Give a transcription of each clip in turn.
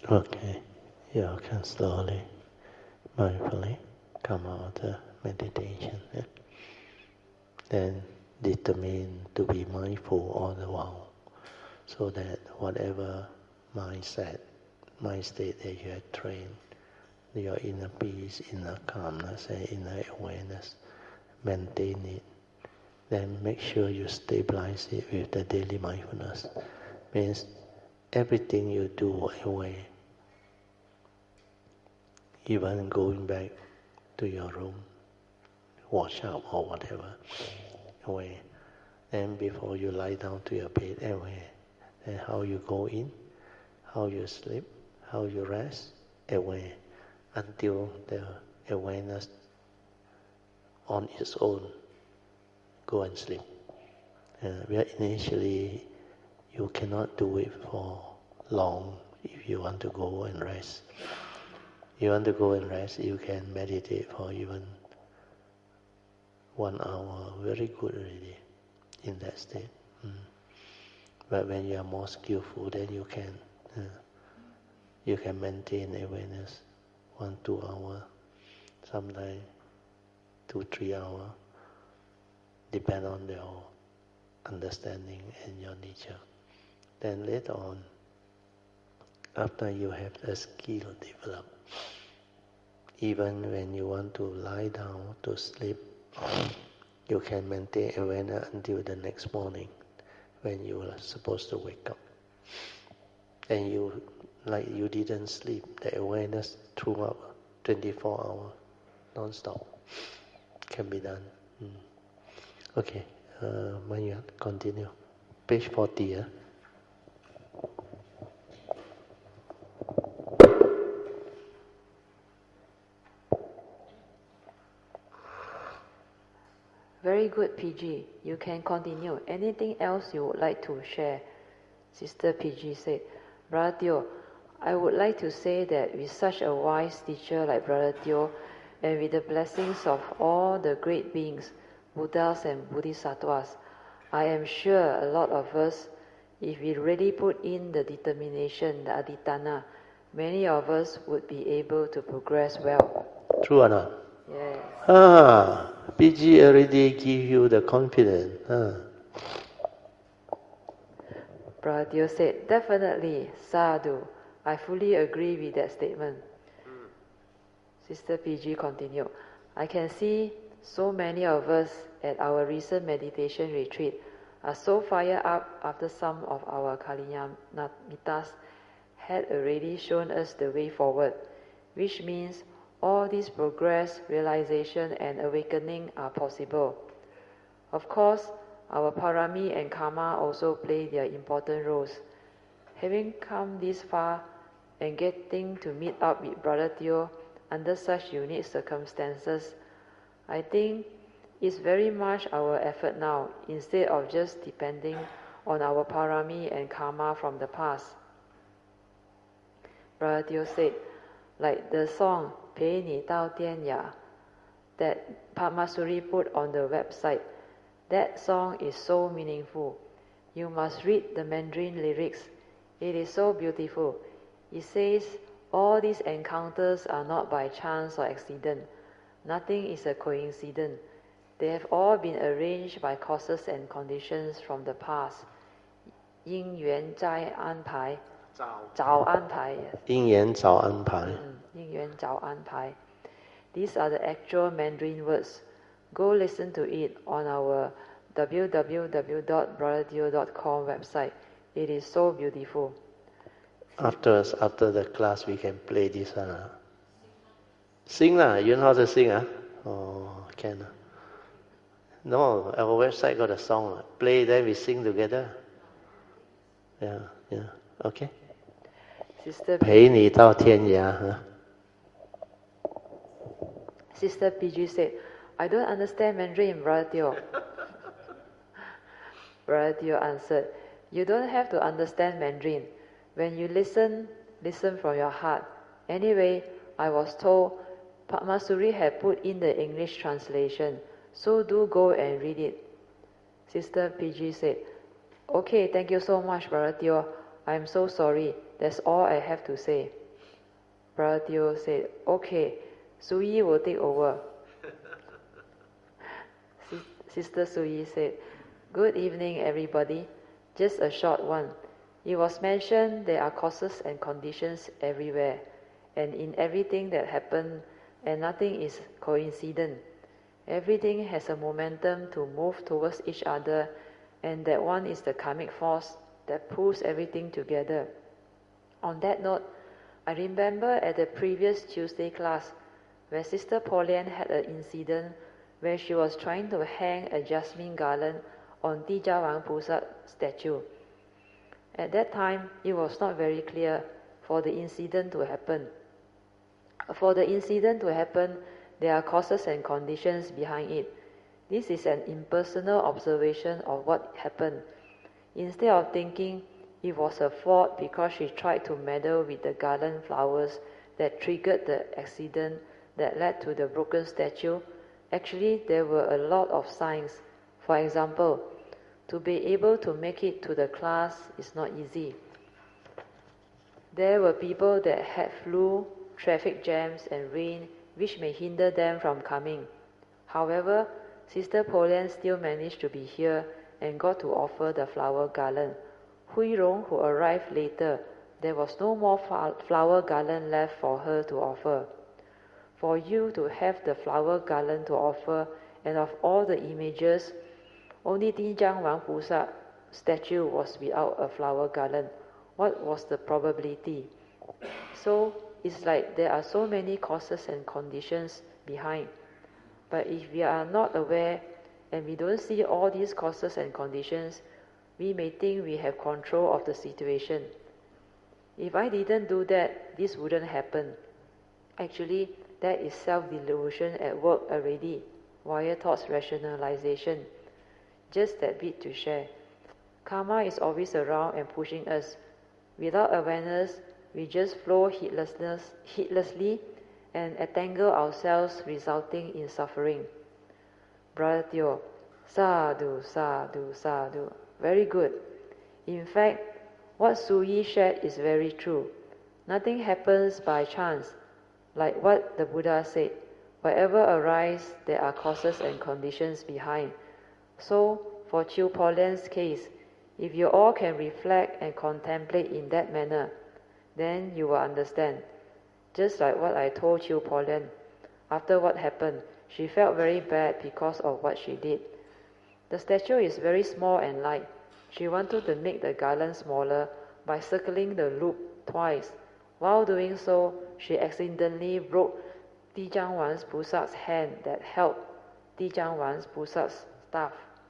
Okay, you can slowly, mindfully come out of meditation. Yeah? Then determine to be mindful all the while, so that whatever mindset, mind state that you have trained, your inner peace, inner calmness, and inner awareness, maintain it. Then make sure you stabilize it with the daily mindfulness. Means everything you do away, even going back to your room, wash up or whatever, away. Then before you lie down to your bed, away. Then how you go in, how you sleep, how you rest, away. Until the awareness on its own go and sleep. Where initially you cannot do it for long if you want to go and rest. You want to go and rest, you can meditate for even 1 hour, very good already in that state. But when you are more skillful, then you can maintain awareness 1-2 hours, sometimes 2-3 hours, depend on your understanding and your nature. Then later on, after you have the skill developed, even when you want to lie down to sleep, you can maintain awareness until the next morning when you are supposed to wake up. And you didn't sleep, the awareness throughout 24 hours, non-stop, can be done. Okay, Maya, continue. Page 40. Very good, PG. You can continue. Anything else you would like to share? Sister PG said, Brother Teo, I would like to say that with such a wise teacher like Brother Teo, and with the blessings of all the great beings, Buddhas and Bodhisattvas, I am sure a lot of us, if we really put in the determination, the adhitthana, many of us would be able to progress well. True or not? Yes. PG already give you the confidence. Brother Teo said, definitely, sadhu. I fully agree with that statement. Sister PG continued, I can see so many of us at our recent meditation retreat are so fired up after some of our Kalyanamitas had already shown us the way forward, which means all this progress, realization and awakening are possible. Of course, our parami and karma also play their important roles. Having come this far and getting to meet up with Brother Teo under such unique circumstances, I think it's very much our effort now, instead of just depending on our parami and karma from the past. Brother Teo said, like the song 陪你到天涯 that Padmasuri put on the website, that song is so meaningful. You must read the Mandarin lyrics. It is so beautiful. It says, all these encounters are not by chance or accident. Nothing is a coincidence. They have all been arranged by causes and conditions from the past. 因缘在安排，早安排。 因缘早安排。 因缘早安排。These are the actual Mandarin words. Go listen to it on our www.brotherteo.com website. It is so beautiful. After the class, we can play this. Sing lah. You know how to sing? Oh, can. No, our website got a song. Play, then we sing together. Yeah. Okay. Sister 陪你到天涯. Sister PG said, I don't understand Mandarin, Brother Teo. Brother Teo answered, you don't have to understand Mandarin. When you listen from your heart. Anyway, I was told Padmasuri had put in the English translation, so do go and read it. Sister PG said, okay, thank you so much, Brother Teo. I'm so sorry. That's all I have to say. Brother Teo said, okay, Suyi will take over. Sister Suyi said, good evening everybody, just a short one. It was mentioned there are causes and conditions everywhere, and in everything that happened, and nothing is coincident. Everything has a momentum to move towards each other, and that one is the karmic force that pulls everything together. On that note, I remember at the previous Tuesday class where Sister Pauline had an incident where she was trying to hang a jasmine garland on Dijawang Pusa statue. At that time, it was not very clear for the incident to happen. For the incident to happen, there are causes and conditions behind it. This is an impersonal observation of what happened. Instead of thinking it was her fault because she tried to meddle with the garland flowers that triggered the accident that led to the broken statue, actually there were a lot of signs. For example, to be able to make it to the class is not easy. There were people that had flu, traffic jams and rain which may hinder them from coming. However, Sister Pauline still managed to be here and got to offer the flower garland. Hui Rong, who arrived later, there was no more flower garland left for her to offer. For you to have the flower garland to offer, and of all the images, only Dijang Wang Pusa statue was without a flower garland. What was the probability? So it's like there are so many causes and conditions behind. But if we are not aware and we don't see all these causes and conditions, we may think we have control of the situation. If I didn't do that, this wouldn't happen. Actually, that is self-delusion at work already, via thoughts rationalization. Just that bit to share. Karma is always around and pushing us. Without awareness, we just flow heedlessly and entangle ourselves, resulting in suffering. Brother Teo, sadhu, sadhu, sadhu. Very good. In fact, what Suyi shared is very true. Nothing happens by chance. Like what the Buddha said, whatever arises, there are causes and conditions behind. So, for Chiu Pauline's case, if you all can reflect and contemplate in that manner, then you will understand. Just like what I told Chiu Pauline, after what happened, she felt very bad because of what she did. The statue is very small and light. She wanted to make the garland smaller by circling the loop twice. While doing so, she accidentally broke Dijang Wan's Pusa's hand that held Dijang Wan's Pusa's staff.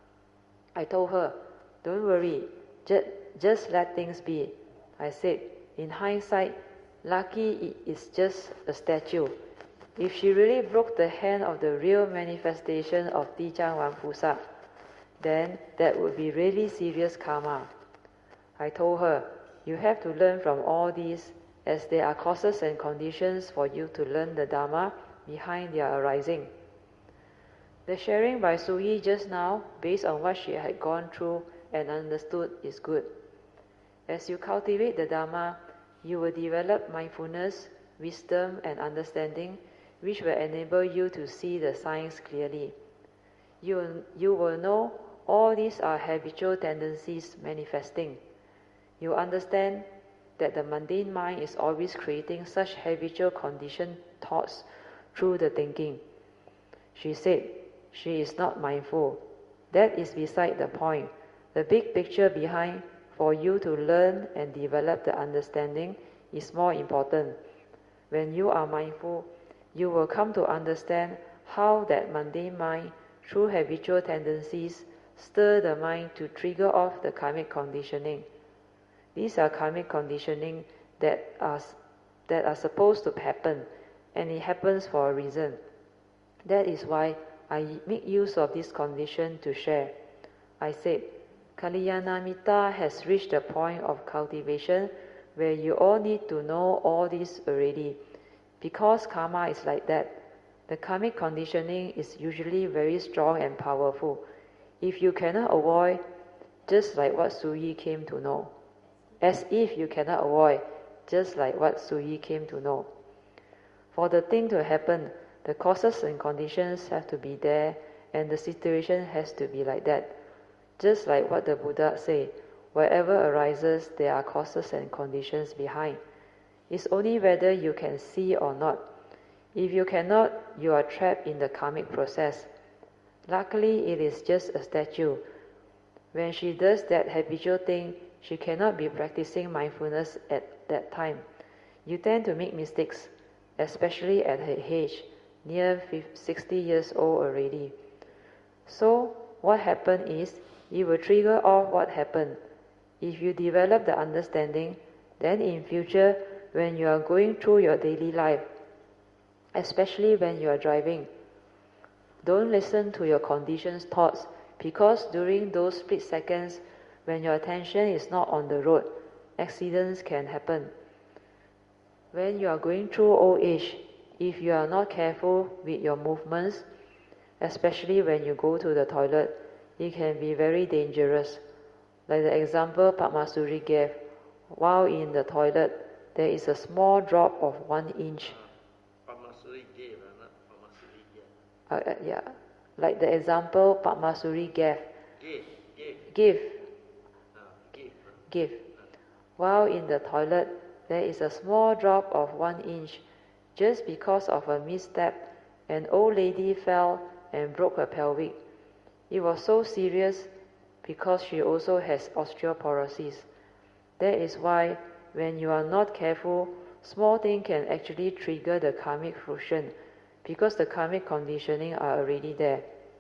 I told her, don't worry, just let things be. I said, in hindsight, lucky it is just a statue. If she really broke the hand of the real manifestation of Dijang Wan Pusa, then that would be really serious karma. I told her, you have to learn from all these, as there are causes and conditions for you to learn the Dharma behind their arising. The sharing by Suyi just now, based on what she had gone through and understood, is good. As you cultivate the Dharma, you will develop mindfulness, wisdom and understanding, which will enable you to see the signs clearly. You will know all these are habitual tendencies manifesting. You understand that the mundane mind is always creating such habitual conditioned thoughts through the thinking. She said, she is not mindful. That is beside the point. The big picture behind, for you to learn and develop the understanding, is more important. When you are mindful, you will come to understand how that mundane mind, through habitual tendencies, stir the mind to trigger off the karmic conditioning. These are karmic conditioning that are supposed to happen, and it happens for a reason. That is why I make use of this condition to share. I said, Kalyanamitta has reached the point of cultivation where you all need to know all this already. Because karma is like that, the karmic conditioning is usually very strong and powerful. If you cannot avoid, just like what Suyi came to know. As if you cannot avoid, just like what Sui came to know. For the thing to happen, the causes and conditions have to be there, and the situation has to be like that. Just like what the Buddha said, wherever arises, there are causes and conditions behind. It's only whether you can see or not. If you cannot, you are trapped in the karmic process. Luckily, it is just a statue. When she does that habitual thing, she cannot be practicing mindfulness at that time. You tend to make mistakes, especially at her age, near 60 years old already. So, what happened is, it will trigger off what happened. If you develop the understanding, then in future, when you are going through your daily life, especially when you are driving, don't listen to your conditioned thoughts, because during those split seconds when your attention is not on the road, accidents can happen. When you are going through old age, if you are not careful with your movements, especially when you go to the toilet, it can be very dangerous. Like the example Padmasuri gave, while in the toilet, there is a small drop of 1 inch. Padmasuri gave, not Padmasuri gave. Yeah, like the example Padmasuri gave. Give. While in the toilet, there is a small drop of 1 inch. Just because of a misstep, an old lady fell and broke her pelvic. It was so serious because she also has osteoporosis. That is why when you are not careful, small things can actually trigger the karmic fruition, because the karmic conditioning are already there.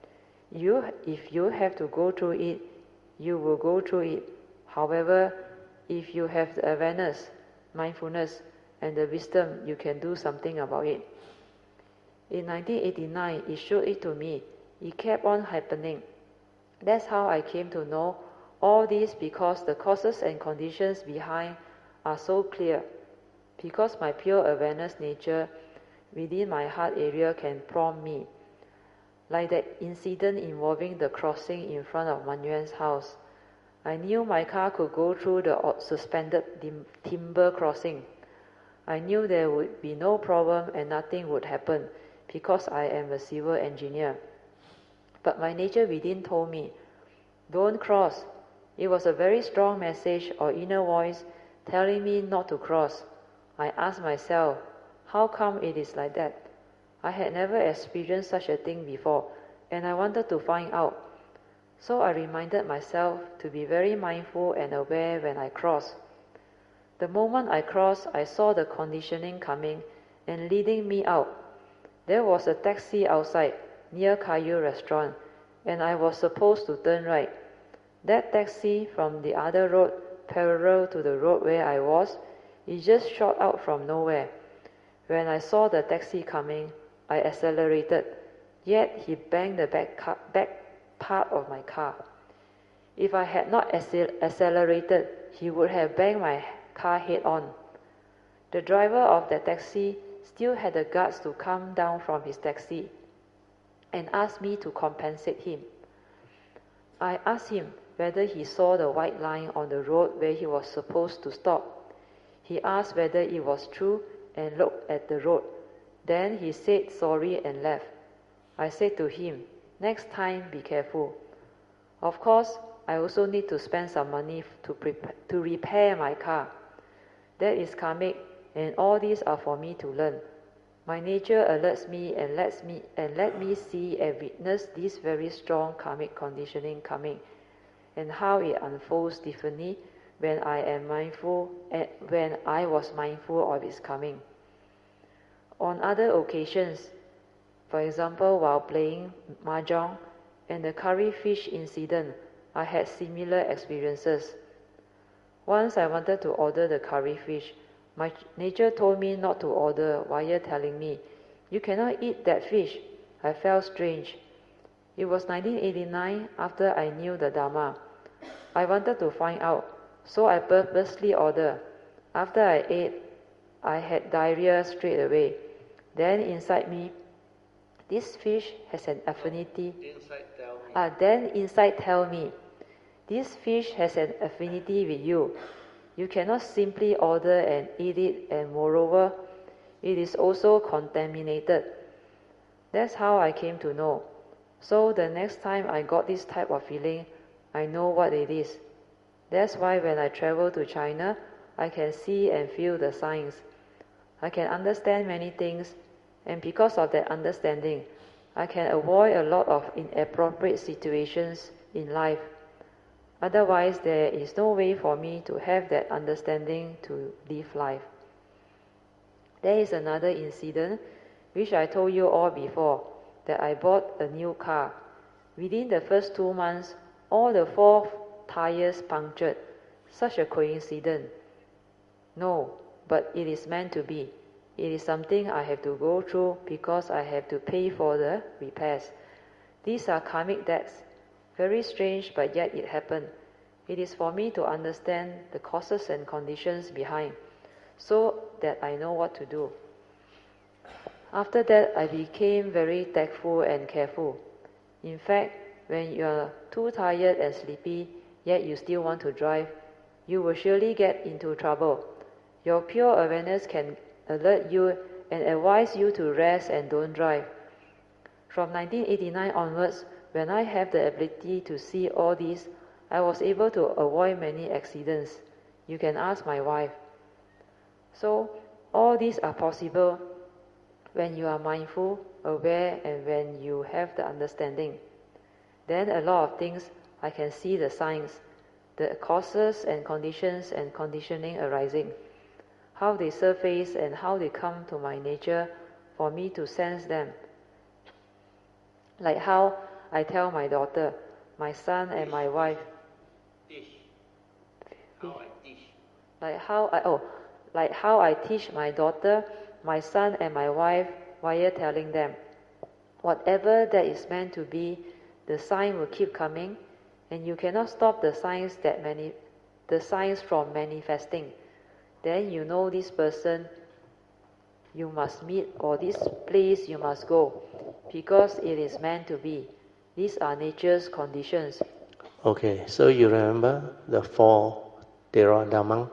If you have to go through it, you will go through it. However, if you have the awareness, mindfulness, and the wisdom, you can do something about it. In 1989, it showed it to me. It kept on happening. That's how I came to know all this, because the causes and conditions behind are so clear. Because my pure awareness nature within my heart area can prompt me. Like that incident involving the crossing in front of Manuel's house. I knew my car could go through the suspended timber crossing. I knew there would be no problem and nothing would happen, because I am a civil engineer. But my nature within told me, don't cross. It was a very strong message or inner voice telling me not to cross. I asked myself, how come it is like that? I had never experienced such a thing before, and I wanted to find out. So I reminded myself to be very mindful and aware when I cross. The moment I crossed, I saw the conditioning coming and leading me out. There was a taxi outside, near Caillou restaurant, and I was supposed to turn right. That taxi from the other road, parallel to the road where I was, it just shot out from nowhere. When I saw the taxi coming, I accelerated, yet he banged the back part of my car. If I had not accelerated, he would have banged my car head on. The driver of the taxi still had the guts to come down from his taxi and ask me to compensate him. I asked him whether he saw the white line on the road where he was supposed to stop. He asked whether it was true and looked at the road. Then he said sorry and left. I said to him, next time be careful. Of course, I also need to spend some money to repair my car. That is karmic, and all these are for me to learn. My nature alerts me and let me see and witness this very strong karmic conditioning coming, and how it unfolds differently when I was mindful of its coming. On other occasions, for example, while playing mahjong and the curry fish incident, I had similar experiences. Once I wanted to order the curry fish. My nature told me not to order while telling me, you cannot eat that fish. I felt strange. It was 1989 after I knew the Dharma. I wanted to find out, so I purposely ordered. After I ate, I had diarrhea straight away. Then inside me, this fish has an affinity. Inside tell me, this fish has an affinity with you. You cannot simply order and eat it, and moreover, it is also contaminated. That's how I came to know. So the next time I got this type of feeling, I know what it is. That's why when I travel to China, I can see and feel the signs. I can understand many things, and because of that understanding, I can avoid a lot of inappropriate situations in life. Otherwise, there is no way for me to have that understanding to live life. There is another incident which I told you all before, that I bought a new car. Within the first 2 months, all the 4 tires punctured. Such a coincidence. No, but it is meant to be. It is something I have to go through because I have to pay for the repairs. These are karmic debts. Very strange, but yet it happened. It is for me to understand the causes and conditions behind, so that I know what to do. After that, I became very tactful and careful. In fact, when you are too tired and sleepy, yet you still want to drive, you will surely get into trouble. Your pure awareness can alert you and advise you to rest and don't drive. From 1989 onwards, when I have the ability to see all this, I was able to avoid many accidents. You can ask my wife. So, all these are possible when you are mindful, aware, and when you have the understanding. Then a lot of things, I can see the signs, the causes and conditions and conditioning arising, how they surface and how they come to my nature for me to sense them. Like how I tell my daughter, my son and my wife. Like how I teach my daughter, my son and my wife via telling them, whatever that is meant to be, the sign will keep coming, and you cannot stop the signs from manifesting. Then you know this person you must meet, or this place you must go, because it is meant to be. These are nature's conditions. Okay, so you remember the 4 Theravada?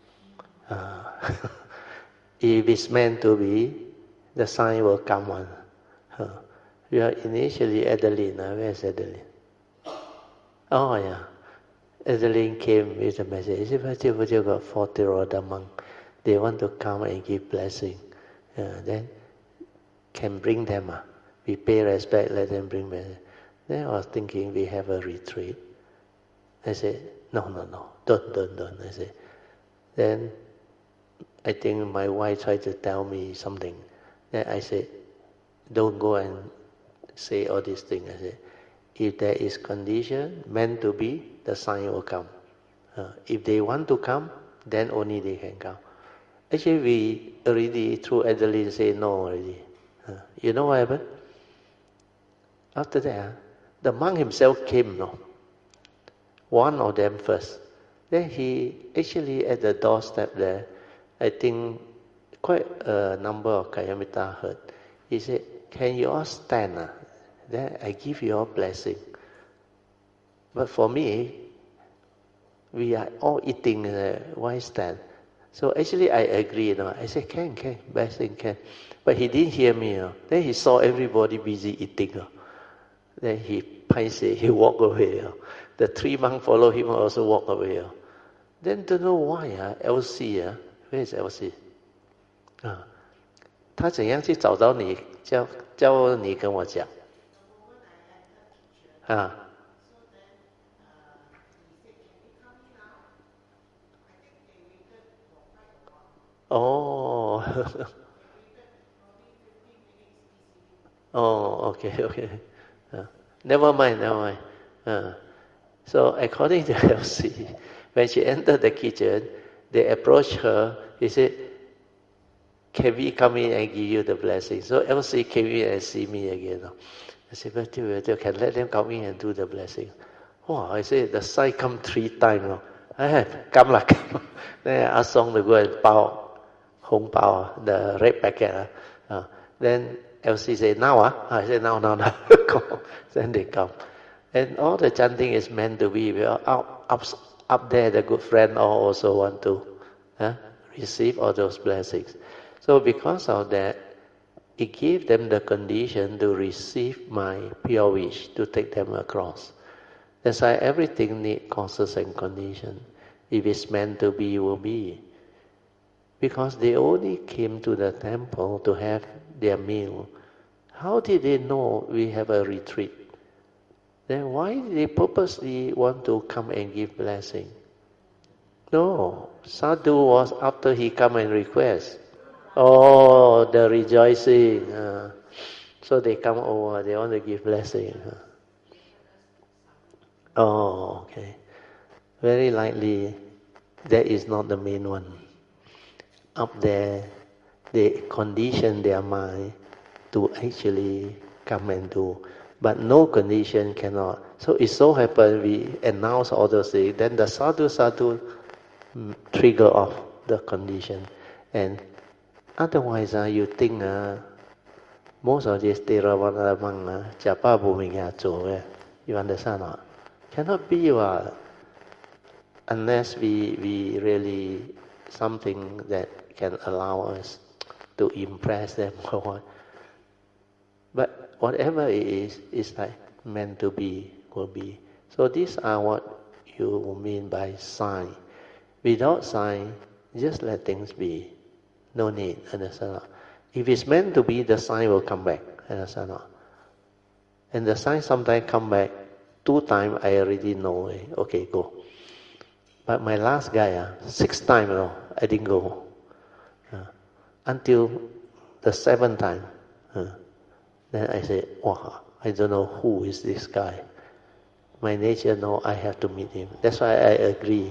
If it's meant to be, the sign will come on. We are initially Adeline. Where's Adeline? Oh yeah, Adeline came with a message. She got 4 Theravada. They want to come and give blessing. Then can bring them. We pay respect, let them bring blessing. Then I was thinking we have a retreat. I said, no, don't. I said, then I think my wife tried to tell me something. Then I said, don't go and say all these things. I said, if there is condition meant to be, the sign will come. If they want to come, then only they can come. Actually, we already, through Adeline, say no already. You know what happened? After that, the monk himself came, no? One of them first. Then he actually at the doorstep there, I think quite a number of Kayamita heard. He said, can you all stand? Then I give you all blessing. But for me, we are all eating, why stand? So actually I agree. I said, can, blessing can. But he didn't hear me. Then he saw everybody busy eating. Then he walked away. The 3 monks follow him also walk away. Then don't know why, Elsie, where is Elsie? 他怎样去找到你？叫你跟我讲。Oh. Oh, okay. Never mind. So according to Elsie, when she entered the kitchen, they approached her. He said, can we come in and give you the blessing? So Elsie came in and see me again. I said, but can let them come in and do the blessing. Wow, I said, the sign come 3 times. I have, come. Then I asked Song to go and Hong Bao, the red packet. Then Elsie said, now? I said, no. Then they come. And all the chanting is meant to be. We are up there the good friend also want to receive all those blessings. So because of that, it gave them the condition to receive my pure wish to take them across. That's why everything needs causes and condition. If it's meant to be, will be. Because they only came to the temple to have their meal. How did they know we have a retreat? Then why did they purposely want to come and give blessing? No, sadhu was after he come and request. Oh, the rejoicing. So they come over, they want to give blessing. Oh, okay. Very likely, that is not the main one. Up there, they condition their mind to actually come and do. But no condition cannot. So it so happened we announce all those things, then the sadhu trigger off the condition. And otherwise, you think most of these Theravada monks, Japa Bhumiya, you understand or not? Cannot be unless we really something that can allow us to impress them or what. But whatever it is like meant to be, will be. So these are what you mean by sign. Without sign, just let things be. No need, understand not? If it's meant to be, the sign will come back, understand not? And the sign sometimes come back 2 times, I already know, okay, go. But my last guy, 6 times, I didn't go. Until the 7th time. Then I said, wow, I don't know who is this guy. My nature know I have to meet him. That's why I agree.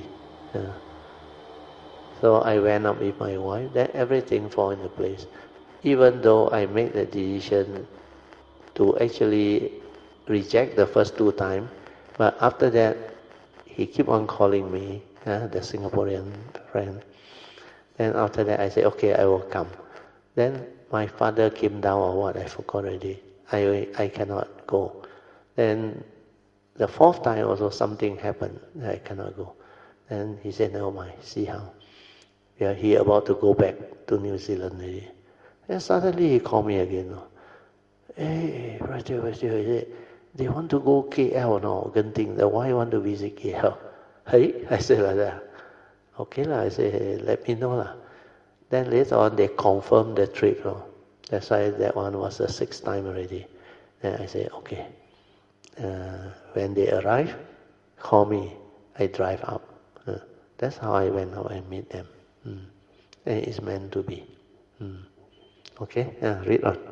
So I went up with my wife, then everything fall into place. Even though I made the decision to actually reject the first 2 times, but after that, he keep on calling me, the Singaporean friend. Then after that, I said, okay, I will come. Then my father came down or what, I forgot already. I cannot go. Then the 4th time also something happened, I cannot go. Then he said, never mind, see how. He about to go back to New Zealand already. Then suddenly he called me again. Hey, brother, they want to go KL now, Genting. Why you want to visit KL? Hey, I said like that. Okay lah, I said, let me know lah. Then later on they confirmed the trip. That's why that one was the 6th time already. Then I said, okay. When they arrive, call me. I drive up. That's how I went out and meet them. And it's meant to be. Okay, read on.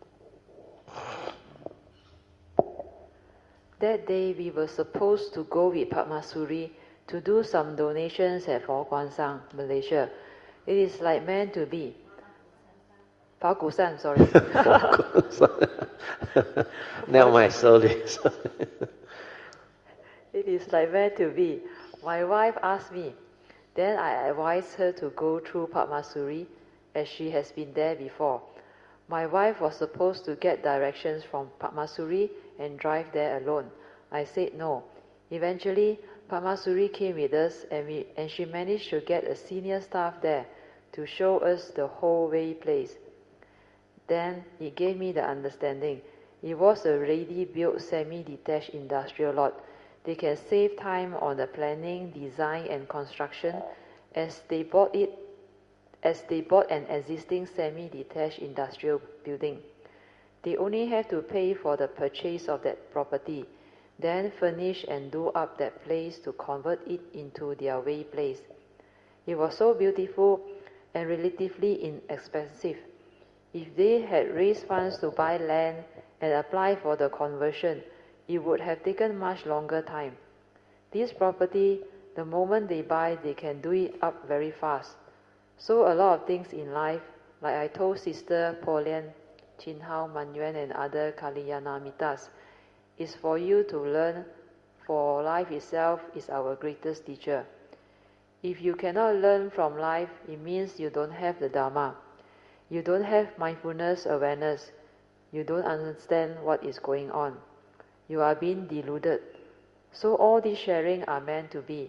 That day we were supposed to go with Padmasuri to do some donations at Fo Guang Sang, Malaysia. It is like meant to be. Phao Gu San, sorry. Now my soul is. It is like meant to be. My wife asked me. Then I advised her to go through Padmasuri as she has been there before. My wife was supposed to get directions from Padmasuri and drive there alone. I said no. Eventually, Padmasuri came with us and she managed to get a senior staff there to show us the whole way place. Then it gave me the understanding. It was a ready-built semi-detached industrial lot. They can save time on the planning, design and construction as they bought an existing semi-detached industrial building. They only have to pay for the purchase of that property, then furnish and do up that place to convert it into their way place. It was so beautiful and relatively inexpensive. If they had raised funds to buy land and apply for the conversion, it would have taken much longer time. This property, the moment they buy, they can do it up very fast. So a lot of things in life, like I told Sister Paulian, Chin Hao, Man Yuan and other Kalyanamitas, is for you to learn, for life itself is our greatest teacher. If you cannot learn from life, it means you don't have the Dharma. You don't have mindfulness awareness. You don't understand what is going on. You are being deluded. So all these sharing are meant to be.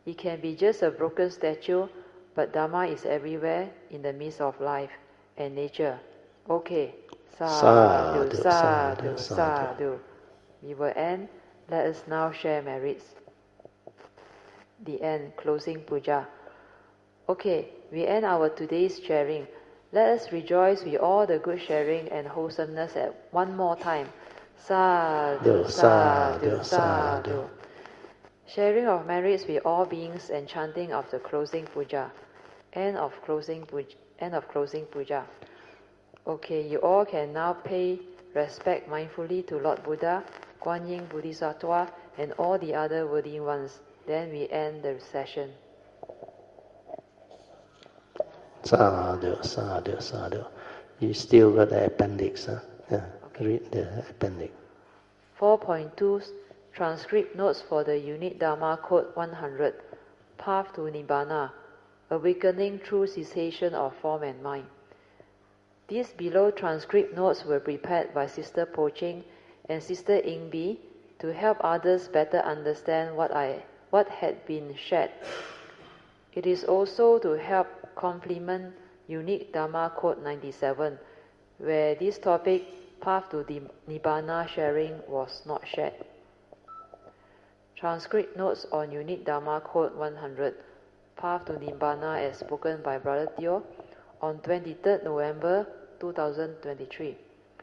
It can be just a broken statue, but Dharma is everywhere in the midst of life and nature. Okay. Sadhu, sadhu, sadhu. We will end. Let us now share merits. The end. Closing puja. Okay, we end our today's sharing. Let us rejoice with all the good sharing and wholesomeness at one more time. Sadhu, sadhu, sadhu. Sharing of merits with all beings and chanting of the closing puja. End of closing puja. Okay, you all can now pay respect mindfully to Lord Buddha, Guan Yin Bodhisattva, and all the other worthy ones. Then we end the session. Sadhu, sadhu, sadhu. You still got the appendix, huh? Yeah. Okay. Read the appendix. 4.2 Transcript notes for the Unique Dharma Code 100. Path to Nibbana. Awakening through cessation of form and mind. These below transcript notes were prepared by Sister Po Ching and Sister Ing Bee to help others better understand what had been shared. It is also to help complement Unique Dharma Code 97, where this topic, Path to Nibbana sharing, was not shared. Transcript notes on Unique Dharma Code 100, Path to Nibbana as spoken by Brother Teo on 23rd November 2023.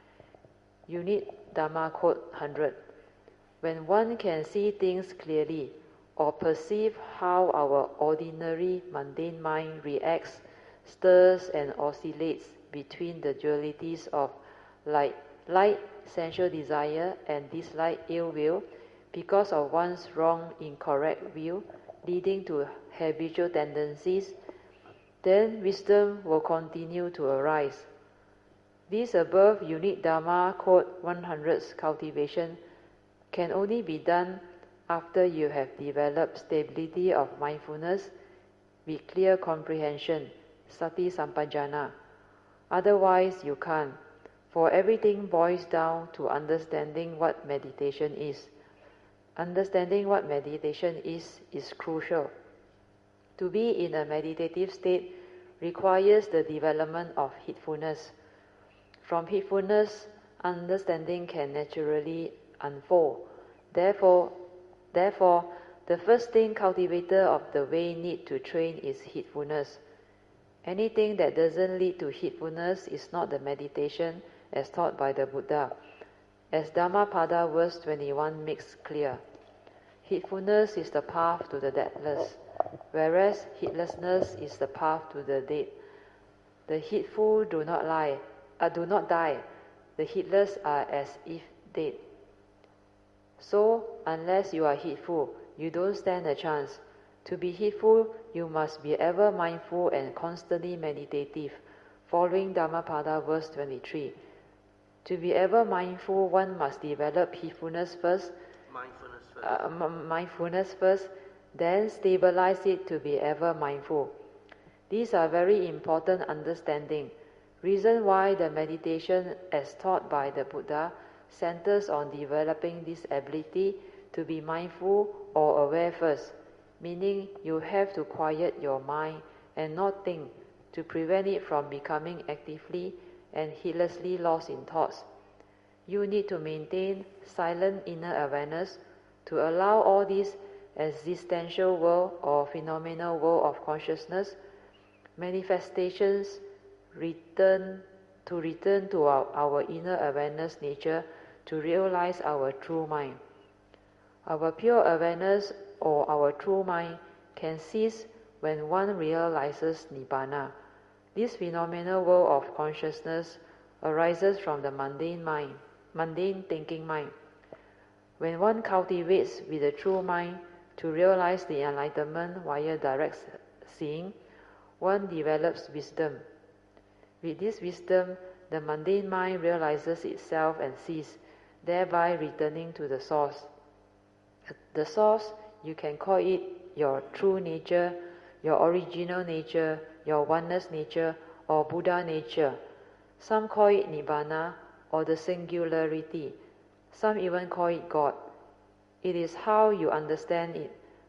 Unique Dharma Code 100. When one can see things clearly or perceive how our ordinary mundane mind reacts, stirs and oscillates between the dualities of like sensual desire and dislike ill will because of one's wrong incorrect view leading to habitual tendencies, then wisdom will continue to arise. This above Unique Dharma Code 100's cultivation can only be done after you have developed stability of mindfulness with clear comprehension, sati sampajana. Otherwise you can't, for everything boils down to understanding what meditation is. Understanding what meditation is crucial. To be in a meditative state requires the development of heedfulness. From heedfulness, understanding can naturally unfold. Therefore, the first thing cultivator of the way need to train is heedfulness. Anything that doesn't lead to heedfulness is not the meditation as taught by the Buddha, as Dhammapada verse 21 makes clear. Heedfulness is the path to the deathless, whereas heedlessness is the path to the dead. The heedful do not die. The heedless are as if dead. So, unless you are heedful, you don't stand a chance. To be heedful, you must be ever mindful and constantly meditative, following Dhammapada verse 23. To be ever mindful, one must develop heedfulness first, mindfulness first, then stabilize it to be ever mindful. These are very important understanding. Reason why the meditation as taught by the Buddha centers on developing this ability to be mindful or aware first, meaning you have to quiet your mind and not think to prevent it from becoming actively and heedlessly lost in thoughts. You need to maintain silent inner awareness to allow all this existential world or phenomenal world of consciousness manifestations return to our inner awareness nature to realize our true mind. Our pure awareness or our true mind can cease when one realizes Nibbana. This phenomenal world of consciousness arises from the mundane thinking mind. When one cultivates with the true mind to realize the enlightenment via direct seeing, one develops wisdom. With this wisdom, the mundane mind realizes itself and ceases, thereby returning to the source. The source, you can call it your true nature, your original nature, your oneness nature, or Buddha nature. Some call it Nibbana or the singularity. Some even call it God. It is how you understand it.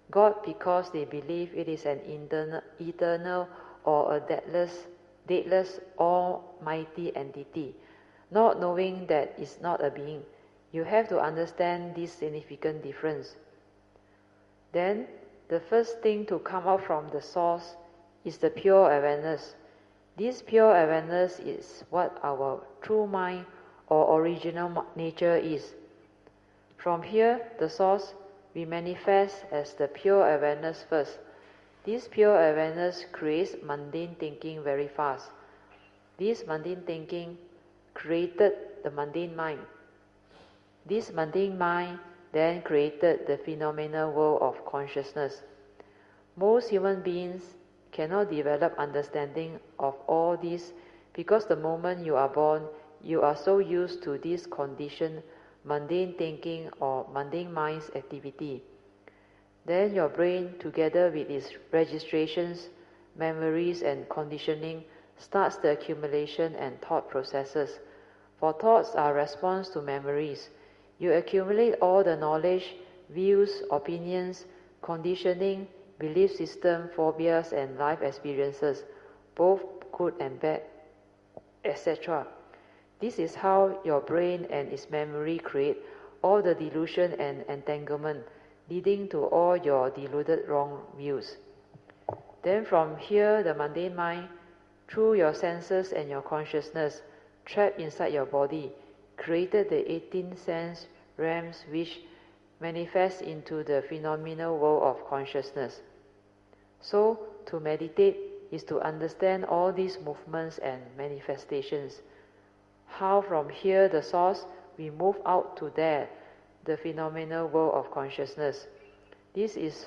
God because they believe it is an eternal or a deathless, almighty entity, not knowing that it's not a being. You have to understand this significant difference. Then, the first thing to come out from the source is the pure awareness. This pure awareness is what our true mind or original nature is. From here, the source, we manifest as the pure awareness first. This pure awareness creates mundane thinking very fast. This mundane thinking created the mundane mind. This mundane mind then created the phenomenal world of consciousness. Most human beings cannot develop understanding of all this because the moment you are born, you are so used to this conditioned mundane thinking or mundane mind's activity. Then your brain, together with its registrations, memories and conditioning, starts the accumulation and thought processes. For thoughts are response to memories. You accumulate all the knowledge, views, opinions, conditioning, belief system, phobias and life experiences, both good and bad, etc. This is how your brain and its memory create all the delusion and entanglement, leading to all your deluded wrong views. Then from here, the mundane mind, through your senses and your consciousness, trapped inside your body, created the 18 sense realms which manifest into the phenomenal world of consciousness. So, to meditate is to understand all these movements and manifestations. How from here, the source, we move out to there, the phenomenal world of consciousness. This is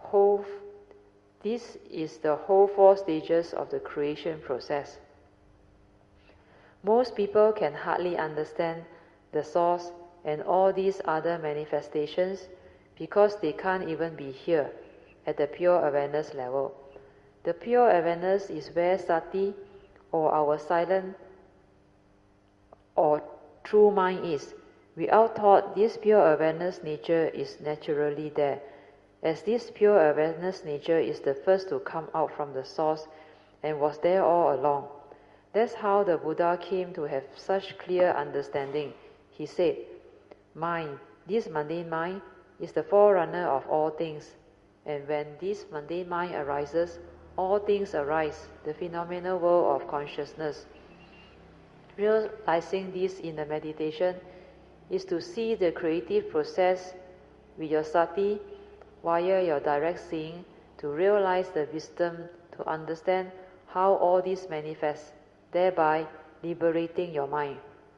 the whole 4 stages of the creation process. Most people can hardly understand the source and all these other manifestations because they can't even be here at the pure awareness level. The pure awareness is where sati, or our silent or true mind is. Without thought, this pure awareness nature is naturally there. As this pure awareness nature is the first to come out from the source and was there all along. That's how the Buddha came to have such clear understanding. He said, mind, this mundane mind, is the forerunner of all things. And when this mundane mind arises, all things arise, the phenomenal world of consciousness. Realizing this in the meditation is to see the creative process with your sati via your direct seeing, to realize the wisdom, to understand how all this manifests, thereby liberating your mind.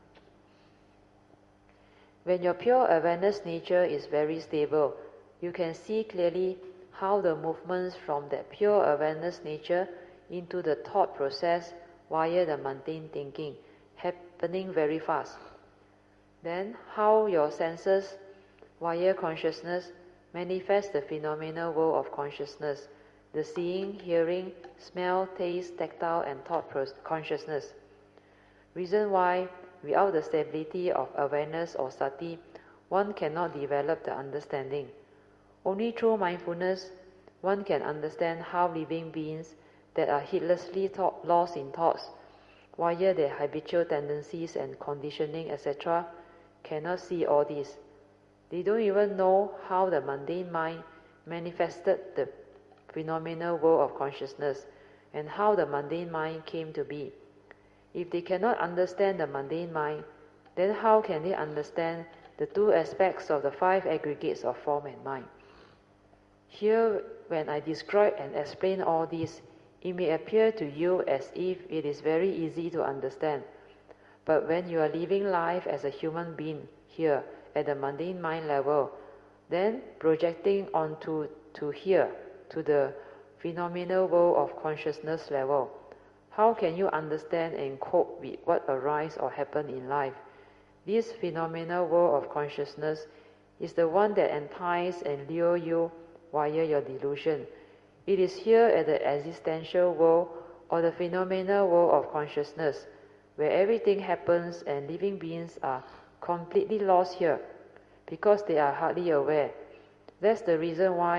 When your pure awareness nature is very stable, you can see clearly how the movements from that pure awareness nature into the thought process via the mundane thinking happening very fast. Then how your senses via consciousness manifest the phenomenal world of consciousness, the seeing, hearing, smell, taste, tactile and thought consciousness. Reason why without the stability of awareness or sati, one cannot develop the understanding. Only through mindfulness, one can understand how living beings that are heedlessly lost in thoughts, via their habitual tendencies and conditioning, etc., cannot see all this. They don't even know how the mundane mind manifested the phenomenal world of consciousness and how the mundane mind came to be. If they cannot understand the mundane mind, then how can they understand the 2 aspects of the 5 aggregates of form and mind? Here, when I describe and explain all this, it may appear to you as if it is very easy to understand. But when you are living life as a human being here at the mundane mind level, then projecting onto here, to the phenomenal world of consciousness level, how can you understand and cope with what arises or happen in life? This phenomenal world of consciousness is the one that entices and lures you via your delusion. It is here at the existential world or the phenomenal world of consciousness where everything happens and living beings are completely lost here because they are hardly aware. That's the reason why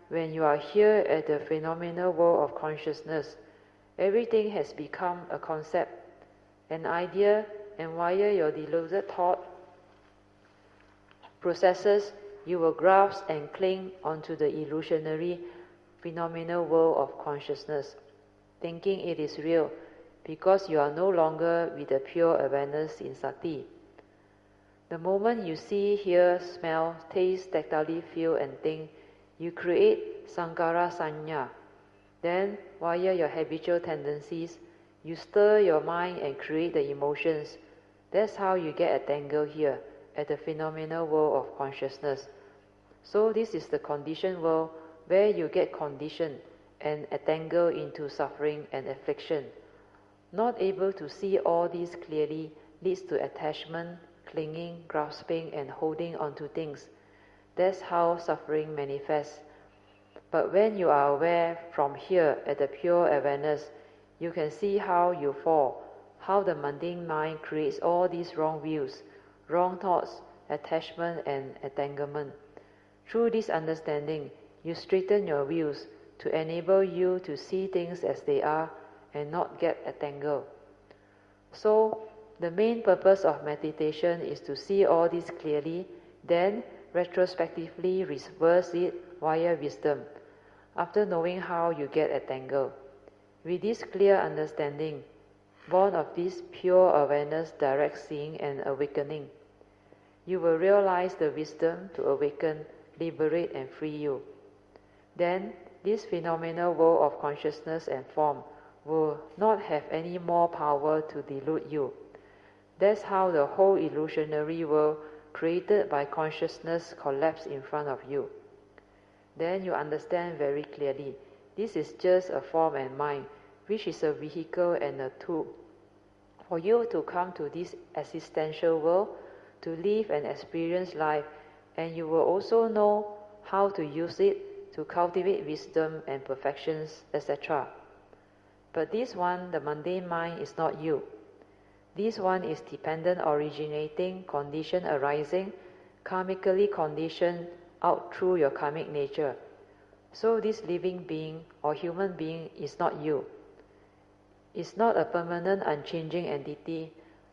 when you are here at the phenomenal world of consciousness, everything has become a concept, an idea, and via your deluded thought processes, you will grasp and cling onto the illusionary phenomenal world of consciousness, thinking it is real, because you are no longer with the pure awareness in Sati. The moment you see, hear, smell, taste, tactily feel and think, you create Sankara Sanya. Then, via your habitual tendencies, you stir your mind and create the emotions. That's how you get entangled here, at the phenomenal world of consciousness. So this is the conditioned world where you get conditioned and entangled into suffering and affliction. Not able to see all this clearly leads to attachment, clinging, grasping, and holding onto things. That's how suffering manifests. But when you are aware from here at the pure awareness, you can see how you fall, how the mundane mind creates all these wrong views, wrong thoughts, attachment, and entanglement. Through this understanding, you straighten your views to enable you to see things as they are and not get entangled. So, the main purpose of meditation is to see all this clearly, then retrospectively reverse it via wisdom, after knowing how you get entangled. With this clear understanding, born of this pure awareness, direct seeing and awakening, you will realize the wisdom to awaken, liberate and free you. Then, this phenomenal world of consciousness and form will not have any more power to delude you. That's how the whole illusionary world created by consciousness collapses in front of you. Then you understand very clearly, this is just a form and mind, which is a vehicle and a tool for you to come to this existential world, to live and experience life, and you will also know how to use it to cultivate wisdom and perfections, etc. But this one, the mundane mind, is not you. This one is dependent, originating, condition arising, karmically conditioned out through your karmic nature. So this living being or human being is not you. It's not a permanent, unchanging entity.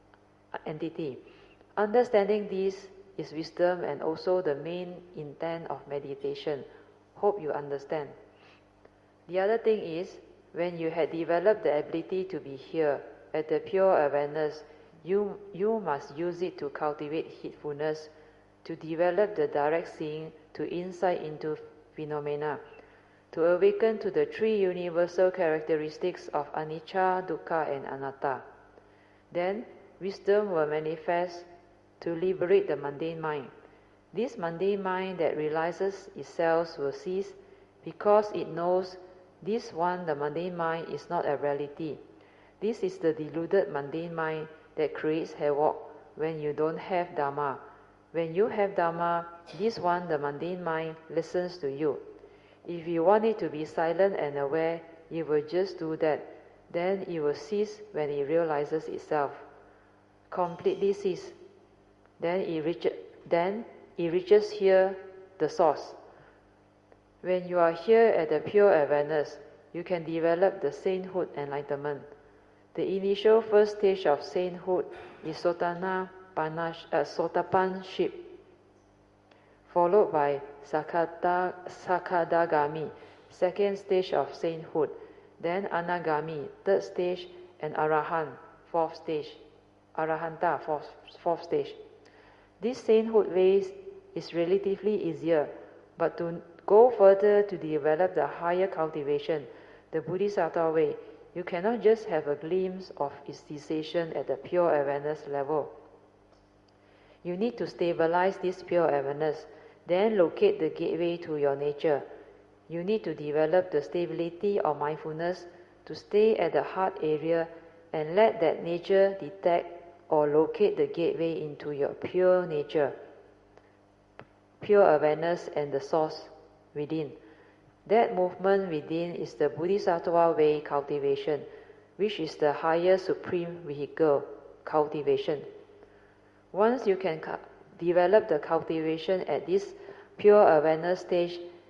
Understanding this is wisdom and also the main intent of meditation. Hope you understand. The other thing is, when you had developed the ability to be here at the pure awareness, you must use it to cultivate heedfulness, to develop the direct seeing, to insight into phenomena, to awaken to the three universal characteristics of anicca, dukkha and anatta. Then wisdom will manifest to liberate the mundane mind. This mundane mind that realizes itself will cease because it knows this one, the mundane mind, is not a reality. This is the deluded mundane mind that creates havoc when you don't have Dharma. When you have Dharma, this one, the mundane mind, listens to you. If you want it to be silent and aware, you will just do that. Then it will cease when it realizes itself. Completely cease. Then it reaches here, the source. When you are here at the pure awareness, you can develop the sainthood enlightenment. The initial first stage of sainthood is sotapanship, followed by sakadagami, second stage of sainthood, then anagami, third stage, and arahant, fourth stage. Arahanta, fourth stage. This sainthood way is relatively easier, but to go further to develop the higher cultivation, the Bodhisattva way, you cannot just have a glimpse of its cessation at the pure awareness level. You need to stabilize this pure awareness, then locate the gateway to your nature. You need to develop the stability of mindfulness to stay at the heart area and let that nature detect or locate the gateway into your pure nature, pure awareness and the source within. That movement within is the Bodhisattva way cultivation, which is the higher supreme vehicle cultivation. Once you can develop the cultivation at this pure awareness stage,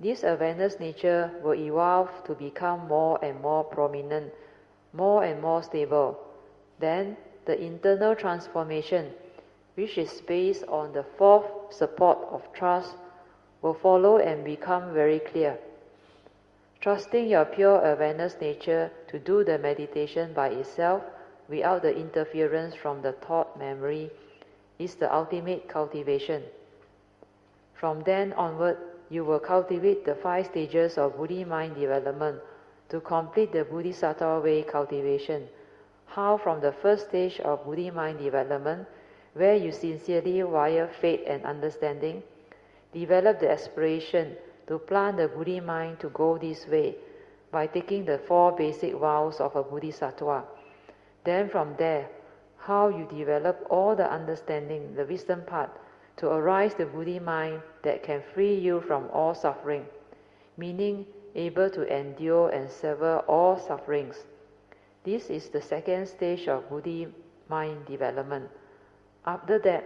This awareness nature will evolve to become more and more prominent, more and more stable. Then the internal transformation, which is based on the fourth support of trust, will follow and become very clear. Trusting your pure awareness nature to do the meditation by itself without the interference from the thought memory is the ultimate cultivation. From then onward, you will cultivate the 5 stages of Buddhi mind development to complete the Bodhisattva way cultivation. How from the first stage of Buddhi mind development, where you sincerely via faith and understanding, develop the aspiration to plant the Buddhi mind to go this way by taking the 4 basic vows of a Bodhisattva. Then from there, how you develop all the understanding, the wisdom part, to arise the Buddhi mind that can free you from all suffering, meaning able to endure and sever all sufferings. This is the second stage of Buddhi mind development. After that,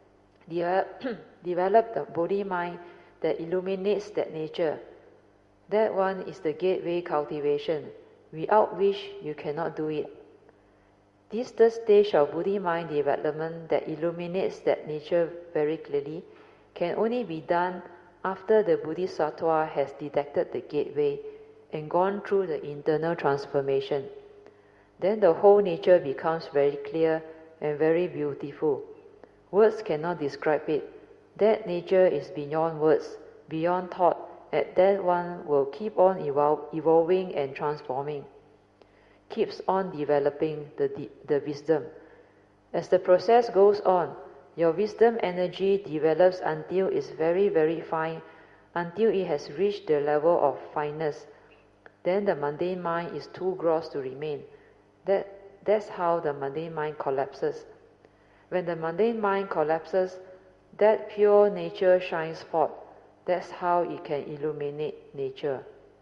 develop the Buddhi mind that illuminates that nature. That one is the gateway cultivation, without which you cannot do it. This third stage of Buddhi mind development that illuminates that nature very clearly can only be done after the Bodhisattva has detected the gateway and gone through the internal transformation. Then the whole nature becomes very clear and very beautiful. Words cannot describe it. That nature is beyond words, beyond thought, and that one will keep on evolving and transforming, keeps on developing the wisdom. As the process goes on, your wisdom energy develops until it's very, very fine, until it has reached the level of fineness. Then the mundane mind is too gross to remain. That's how the mundane mind collapses. When the mundane mind collapses, that pure nature shines forth. That's how it can illuminate nature.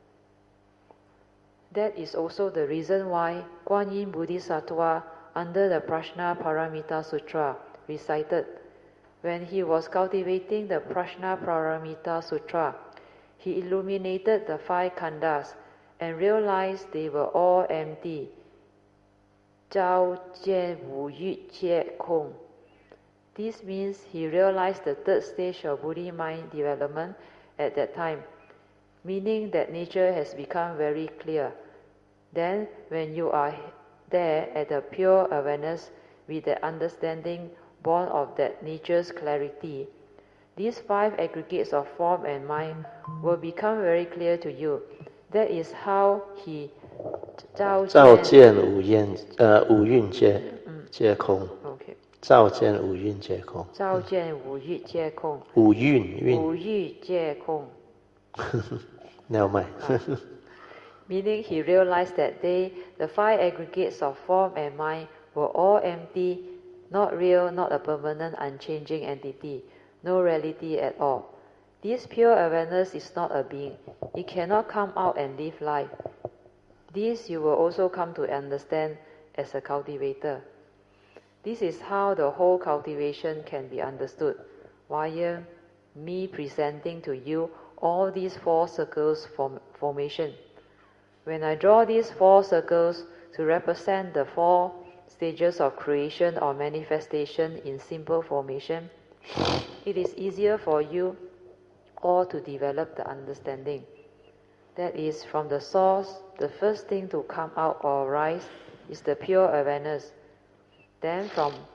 That is also the reason why Kuan Yin Bodhisattva, under the Prajna Paramita Sutra, recited, when he was cultivating the Prajna Paramita Sutra, he illuminated the 5 khandhas and realized they were all empty. Zhao Jian Wu Yu Jie Kong. This means he realized the third stage of Buddhi mind development at that time, meaning that nature has become very clear. Then, when you are there at the pure awareness with the understanding born of that nature's clarity, these 5 aggregates of form and mind will become very clear to you. That is how he 照见五蕴皆空。照见五蕴皆空。照见五蕴皆空。五蕴皆空。 Never mind. Meaning he realized that the 5 aggregates of form and mind were all empty, not real, not a permanent, unchanging entity, no reality at all. This pure awareness is not a being. It cannot come out and live life. This you will also come to understand as a cultivator. This is how the whole cultivation can be understood, via me presenting to you all these 4 circles formation. When I draw these 4 circles to represent the 4 stages of creation or manifestation in simple formation, it is easier for you all to develop the understanding. That is, from the source, the first thing to come out or arise is the pure awareness. Then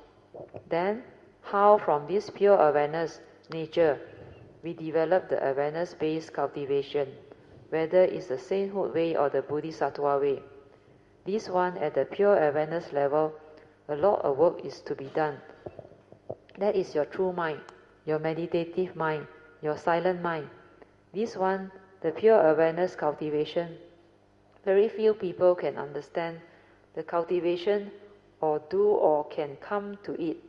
how from this pure awareness nature we develop the awareness-based cultivation, whether it's the sainthood way or the Bodhisattva way. This one at the pure awareness level, a lot of work is to be done. That is your true mind, your meditative mind, your silent mind. This one, the pure awareness cultivation, very few people can understand the cultivation or do or can come to it.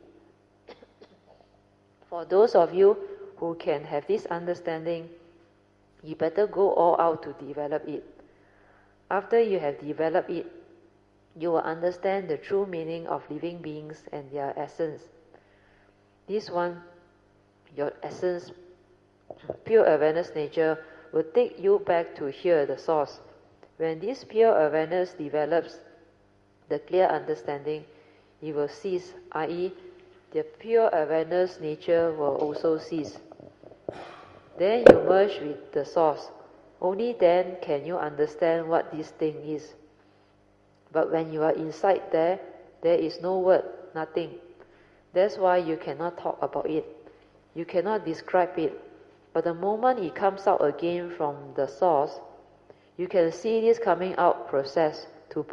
For those of you who can have this understanding, you better go all out to develop it. After you have developed it, you will understand the true meaning of living beings and their essence. This one, your essence, pure awareness nature, will take you back to here, the source. When this pure awareness develops the clear understanding, it will cease, i.e., the pure awareness nature will also cease. Then you merge with the source. Only then can you understand what this thing is. But when you are inside there is no word, nothing. That's why you cannot talk about it. You cannot describe it. But the moment it comes out again from the source, you can see this coming out process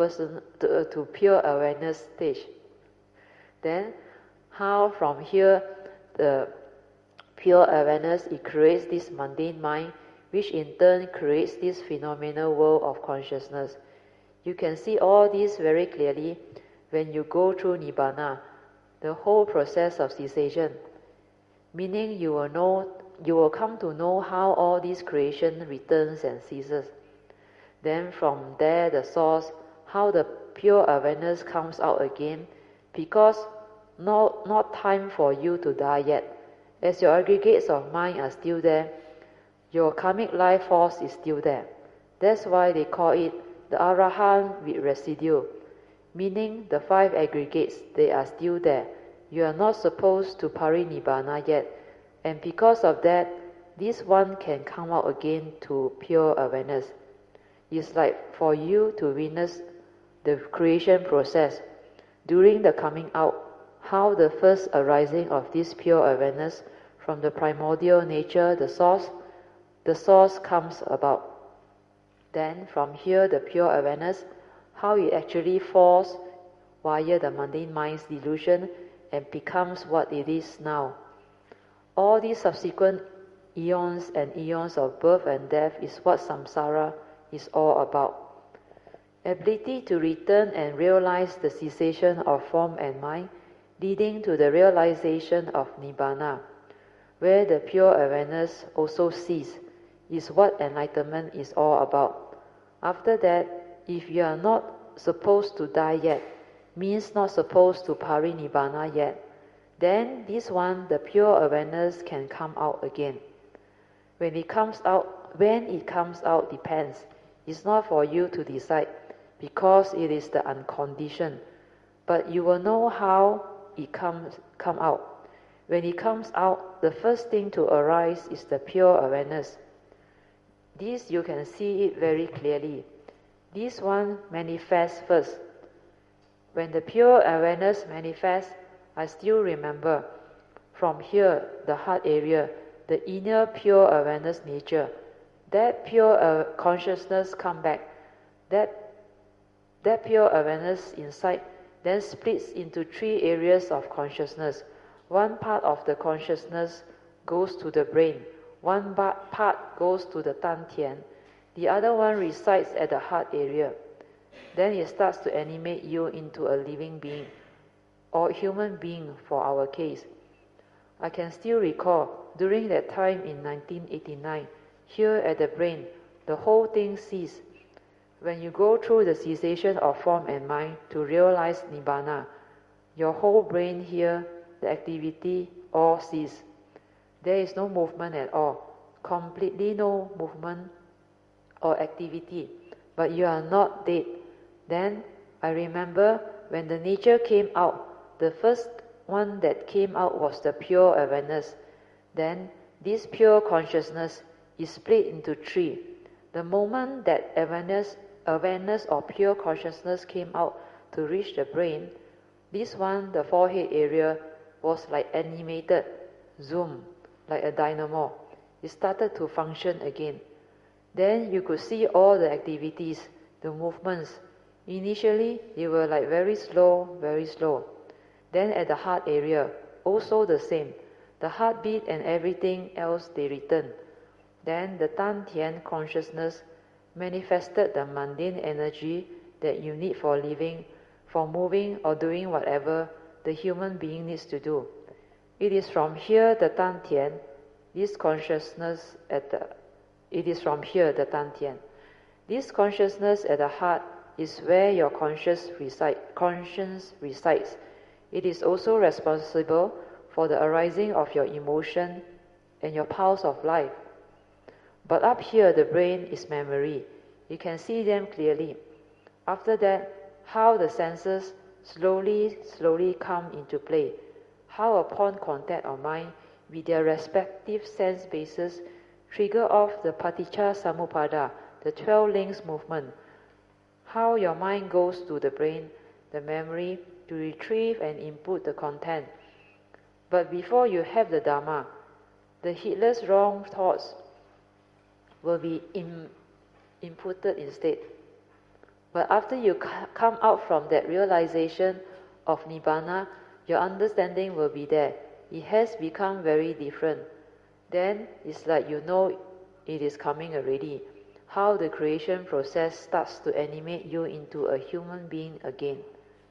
to pure awareness stage. Then, how from here the pure awareness, it creates this mundane mind, which in turn creates this phenomenal world of consciousness. You can see all this very clearly when you go through Nibbana, the whole process of cessation. Meaning you will come to know how all this creation returns and ceases. Then from there the source, how the pure awareness comes out again, because not time for you to die yet. As your aggregates of mind are still there, your karmic life force is still there. That's why they call it the Arahant with residue, meaning the 5 aggregates, they are still there. You are not supposed to parinibbana yet, and because of that, this one can come out again to pure awareness. It's like for you to witness the creation process during the coming out, how the first arising of this pure awareness from the primordial nature, the source comes about. Then from here the pure awareness, how it actually falls via the mundane mind's delusion and becomes what it is now. All these subsequent eons and eons of birth and death is what samsara is all about. Ability to return and realize the cessation of form and mind, leading to the realization of Nibbana, where the pure awareness also ceases, is what enlightenment is all about. After that, if you are not supposed to die yet, means not supposed to parinibbana yet, then this one, the pure awareness, can come out again. When it comes out depends. It's not for you to decide, because it is the unconditioned. But you will know how it come out. When it comes out, the first thing to arise is the pure awareness. This you can see it very clearly. This one manifests first. When the pure awareness manifests, I still remember from here, the heart area, the inner pure awareness nature, that pure consciousness come back. That pure awareness inside then splits into 3 areas of consciousness. One part of the consciousness goes to the brain, one part goes to the dantian, the other one resides at the heart area. Then it starts to animate you into a living being, or human being for our case. I can still recall, during that time in 1989, here at the brain, the whole thing ceased. When you go through the cessation of form and mind to realize Nibbana, your whole brain here, the activity, all cease. There is no movement at all, completely no movement or activity, but you are not dead. Then I remember when the nature came out, the first one that came out was the pure awareness. Then this pure consciousness is split into 3. The moment that awareness or pure consciousness came out to reach the brain, this one, the forehead area, was like animated, zoom, like a dynamo. It started to function again. Then you could see all the activities, the movements. Initially, they were like very slow, very slow. Then at the heart area, also the same. The heartbeat and everything else, they return. Then the dantian consciousness manifested the mundane energy that you need for living, for moving or doing whatever the human being needs to do. It is from here the dantian, this consciousness it is from here the dantian. This consciousness at the heart is where your conscience resides. It is also responsible for the arising of your emotion and your pulse of life. But up here, the brain is memory. You can see them clearly. After that, how the senses slowly come into play. How upon contact of mind with their respective sense bases trigger off the paticca samuppada, the 12 links movement. How your mind goes to the brain, the memory, to retrieve and input the content. But before you have the Dhamma, the heedless wrong thoughts will be inputted instead. But after you come out from that realization of Nibbana, your understanding will be there. It has become very different. Then it's like you know it is coming already. How the creation process starts to animate you into a human being again.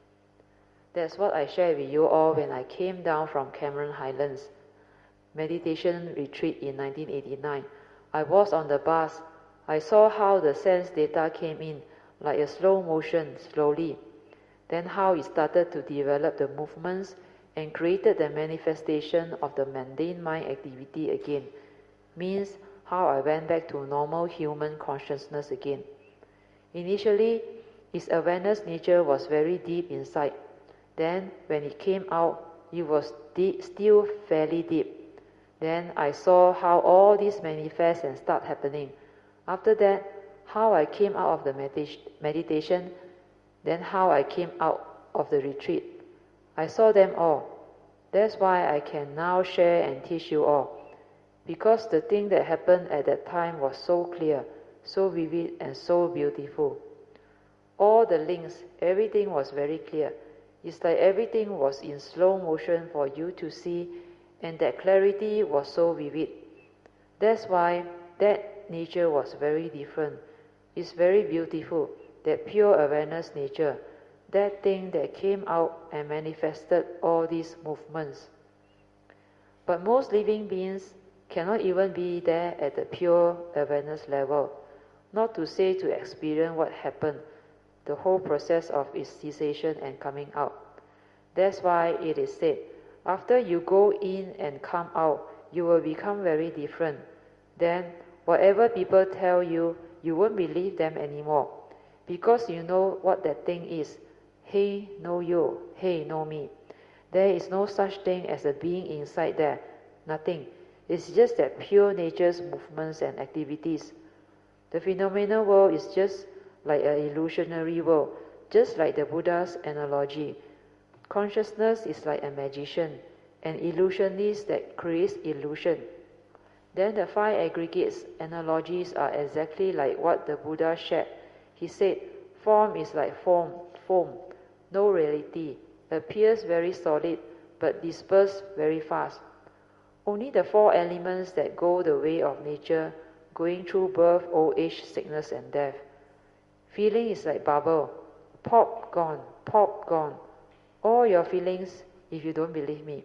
That's what I shared with you all when I came down from Cameron Highlands meditation retreat in 1989. I was on the bus. I saw how the sense data came in like a slow motion, slowly. Then how it started to develop the movements and created the manifestation of the mundane mind activity again. Means how I went back to normal human consciousness again. Initially, its awareness nature was very deep inside. Then, when it came out, it was still fairly deep. Then I saw how all this manifests and start happening. After that, how I came out of the meditation, then how I came out of the retreat. I saw them all. That's why I can now share and teach you all. Because the thing that happened at that time was so clear, so vivid and so beautiful. All the links, everything was very clear. It's like everything was in slow motion for you to see, and that clarity was so vivid. That's why that nature was very different. It's very beautiful, that pure awareness nature, that thing that came out and manifested all these movements. But most living beings cannot even be there at the pure awareness level, not to say to experience what happened, the whole process of its cessation and coming out. That's why it is said, after you go in and come out, you will become very different. Then, whatever people tell you, you won't believe them anymore, because you know what that thing is. Hey, no you. Hey, no me. There is no such thing as a being inside there. Nothing. It's just that pure nature's movements and activities. The phenomenal world is just like an illusionary world, just like the Buddha's analogy. Consciousness is like a magician, an illusionist that creates illusion. Then the 5 aggregates analogies are exactly like what the Buddha shared. He said, form is like foam, no reality, appears very solid, but disperses very fast. Only the 4 elements that go the way of nature, going through birth, old age, sickness and death. Feeling is like bubble, pop, gone, pop, gone. All your feelings, if you don't believe me.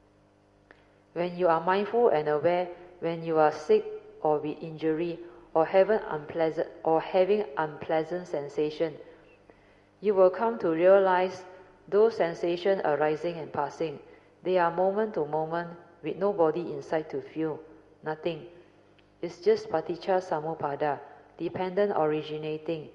When you are mindful and aware, when you are sick or with injury or having unpleasant sensation, you will come to realize those sensations arising and passing. They are moment to moment with nobody inside to feel, nothing. It's just paticca samuppada, dependent originating.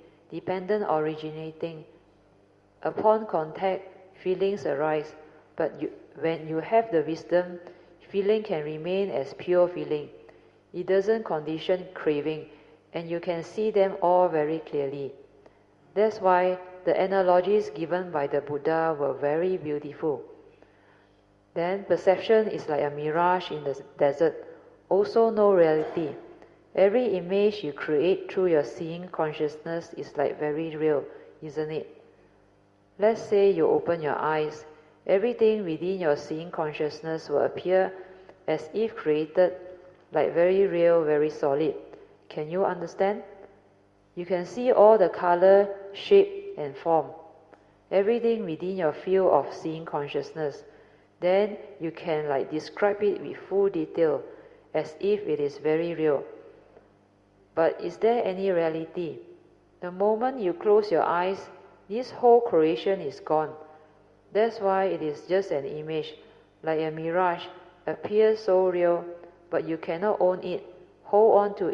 Upon contact, feelings arise, but when you have the wisdom, feeling can remain as pure feeling. It doesn't condition craving, and you can see them all very clearly. That's why the analogies given by the Buddha were very beautiful. Then perception is like a mirage in the desert, also no reality. Every image you create through your seeing consciousness is like very real, isn't it? Let's say you open your eyes, everything within your seeing consciousness will appear as if created, like very real, very solid. Can you understand? You can see all the color, shape and form. Everything within your field of seeing consciousness. Then you can describe it with full detail, as if it is very real. But is there any reality? The moment you close your eyes, this whole creation is gone. That's why it is just an image, like a mirage, appears so real, but you cannot own it, hold on to it,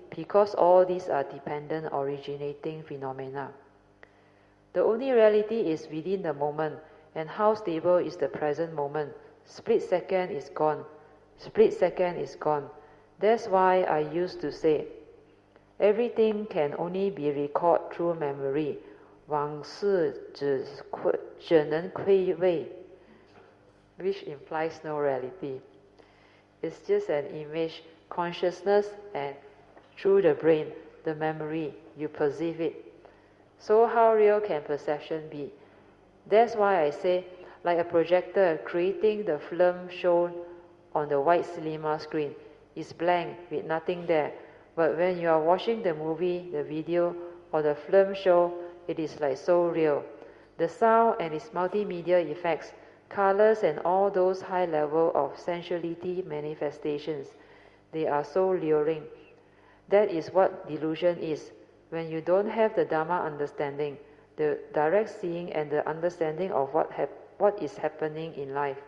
because all these are dependent originating phenomena. The only reality is within the moment, and how stable is the present moment. Split second is gone. Split second is gone. That's why I used to say, everything can only be recalled through memory. 往事只能归位, which implies no reality. It's just an image, consciousness, and through the brain, the memory, you perceive it. So how real can perception be? That's why I say, like a projector creating the film shown on the white cinema screen, is blank with nothing there. But when you are watching the movie, the video, or the film show, it is like so real. The sound and its multimedia effects, colors and all those high level of sensuality manifestations, they are so luring. That is what delusion is. When you don't have the Dharma understanding, the direct seeing and the understanding of what is happening in life.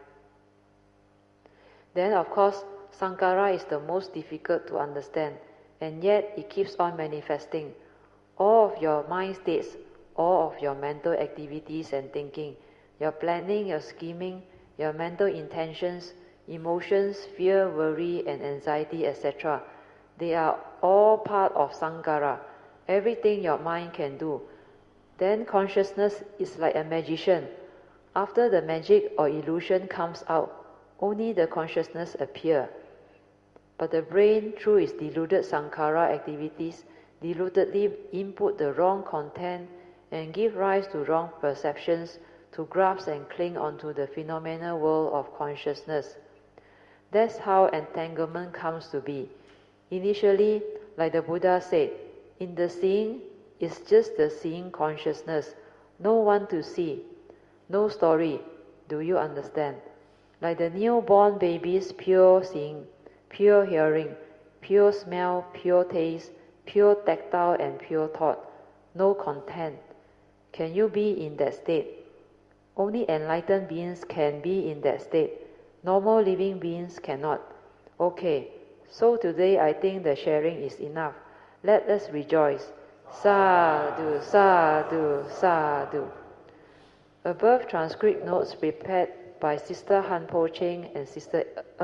Then of course, Sankhara is the most difficult to understand, and yet it keeps on manifesting. All of your mind states, all of your mental activities and thinking, your planning, your scheming, your mental intentions, emotions, fear, worry, and anxiety, etc., they are all part of Sankhara, everything your mind can do. Then consciousness is like a magician. After the magic or illusion comes out, only the consciousness appears. But the brain, through its deluded Sankhara activities, deludedly input the wrong content and give rise to wrong perceptions to grasp and cling onto the phenomenal world of consciousness. That's how entanglement comes to be. Initially, like the Buddha said, in the seeing is just the seeing consciousness, no one to see, no story. Do you understand? Like the newborn baby's pure seeing, pure hearing, pure smell, pure taste, pure tactile and pure thought, no content. Can you be in that state? Only enlightened beings can be in that state. Normal living beings cannot. Okay, so today I think the sharing is enough. Let us rejoice. Sadhu, sadhu, sadhu. Above transcript notes prepared by Sister Han Po Cheng and Sister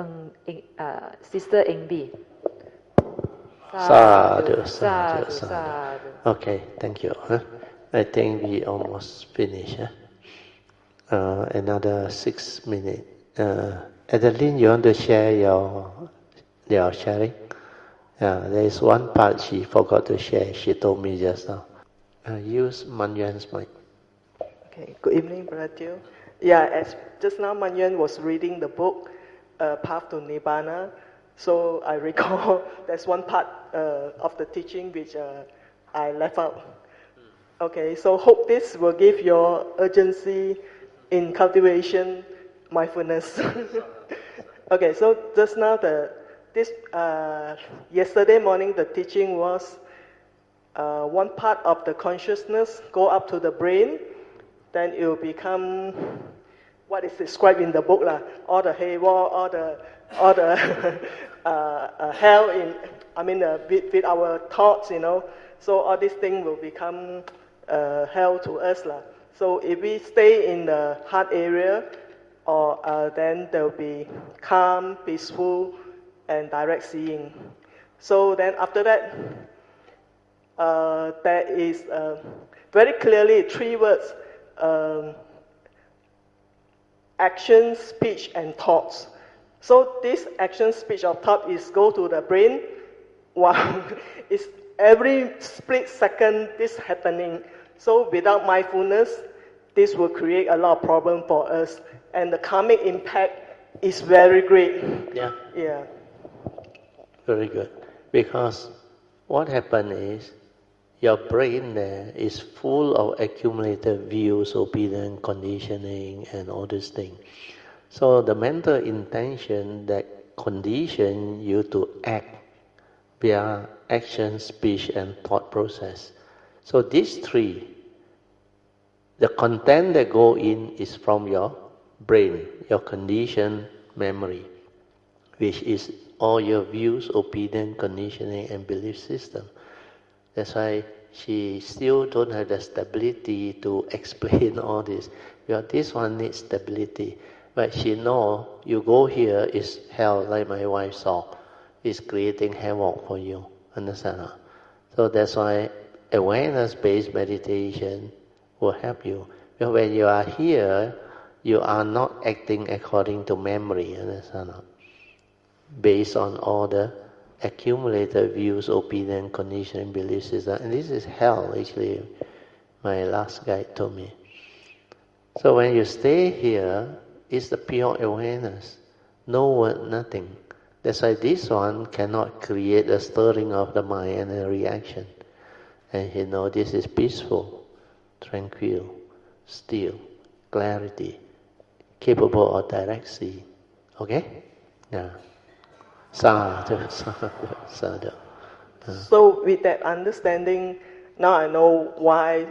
Eng Bi. Sadhu, sadhu, sadhu. Okay, thank you. I think we almost finished. Another 6 minutes. Adeline, you want to share your sharing? There is one part she forgot to share. She told me just now. Use Manyuan's mic. Okay. Good evening, Brother Teo. Yeah, as just now Manyuan was reading the book, Path to Nibbana. So I recall there's one part of the teaching which I left out. Okay, so hope this will give your urgency in cultivation, mindfulness. Okay, so just now yesterday morning the teaching was one part of the consciousness go up to the brain, then it will become what is described in the book lah. All the haywire, all the hell with our thoughts, So all these things will become hell to us lah. So if we stay in the heart area, then there will be calm, peaceful, and direct seeing. So then after that, there is very clearly 3 words: action, speech, and thoughts. So this action, speech, or thought is go to the brain. Wow, it's every split second this happening. So without mindfulness, this will create a lot of problem for us, and the karmic impact is very great. Yeah. Very good. Because what happened is your brain there is full of accumulated views, opinion, conditioning, and all these things. So the mental intention that condition you to act via action, speech, and thought process. So these 3, the content that go in is from your brain, your conditioned memory. which is all your views, opinion, conditioning, and belief system. That's why she still don't have the stability to explain all this. Because this one needs stability. But she know you go here is hell, like my wife saw. It's creating havoc for you. Understand? So that's why awareness-based meditation will help you. Because when you are here, you are not acting according to memory. Understand? Based on all the accumulated views, opinion, conditioning, belief system. And this is hell, actually, my last guide told me. So when you stay here, it's the pure awareness. No word, nothing. That's why this one cannot create a stirring of the mind and a reaction. And you know this is peaceful, tranquil, still, clarity, capable of direct seeing. Okay? Yeah. Sadhu, sadhu, sadhu. So with that understanding, now I know why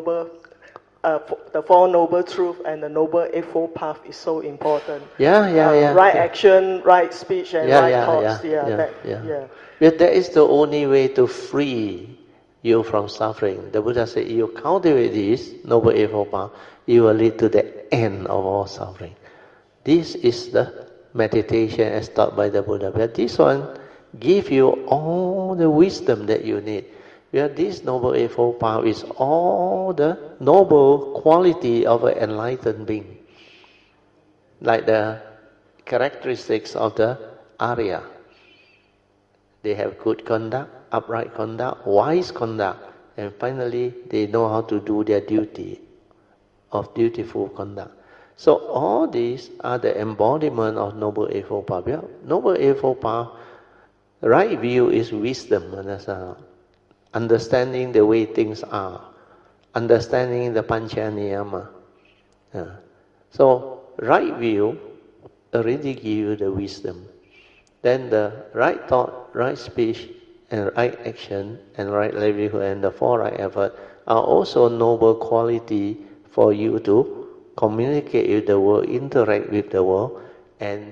the Four Noble Truths and the Noble Eightfold Path is so important. Yeah. Right action, right speech, and right thoughts. Yeah. But that is the only way to free you from suffering. The Buddha said, you cultivate this Noble Eightfold Path, it will lead to the end of all suffering. This is the meditation as taught by the Buddha. But this one gives you all the wisdom that you need. Where this Noble Eightfold Path is all the noble quality of an enlightened being. Like the characteristics of the Arya. They have good conduct, upright conduct, wise conduct, and finally they know how to do their duty of dutiful conduct. So all these are the embodiment of Noble Eightfold Path. Yeah? Noble Eightfold Path, right view is wisdom. Understanding the way things are, understanding the Pancha Niyama. So, right view already give you the wisdom. Then the right thought, right speech, and right action, and right livelihood, and the four right effort are also noble quality for you to communicate with the world, interact with the world, and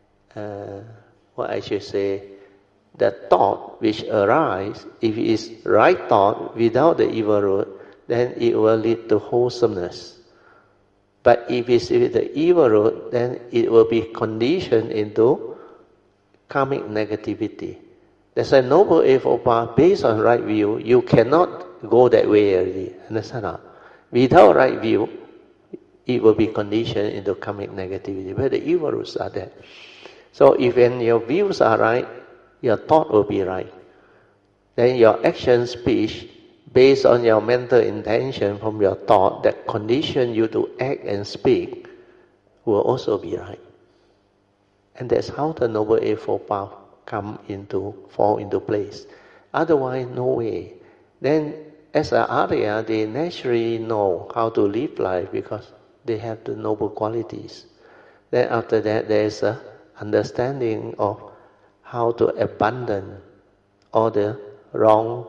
the thought which arises, if it is right thought without the evil root, then it will lead to wholesomeness. But if it's with the evil root, then it will be conditioned into karmic negativity. That's a Noble Eightfold Path based on right view. You cannot go that way already. Understand? Without right view, it will be conditioned into karmic negativity. But the evil roots are there. So if when your views are right, your thought will be right. Then your action, speech, based on your mental intention from your thought that condition you to act and speak, will also be right. And that's how the Noble Eightfold Path fall into place. Otherwise, no way. Then, as an Arya, they naturally know how to live life because they have the noble qualities. Then after that, there is a understanding of how to abandon all the wrong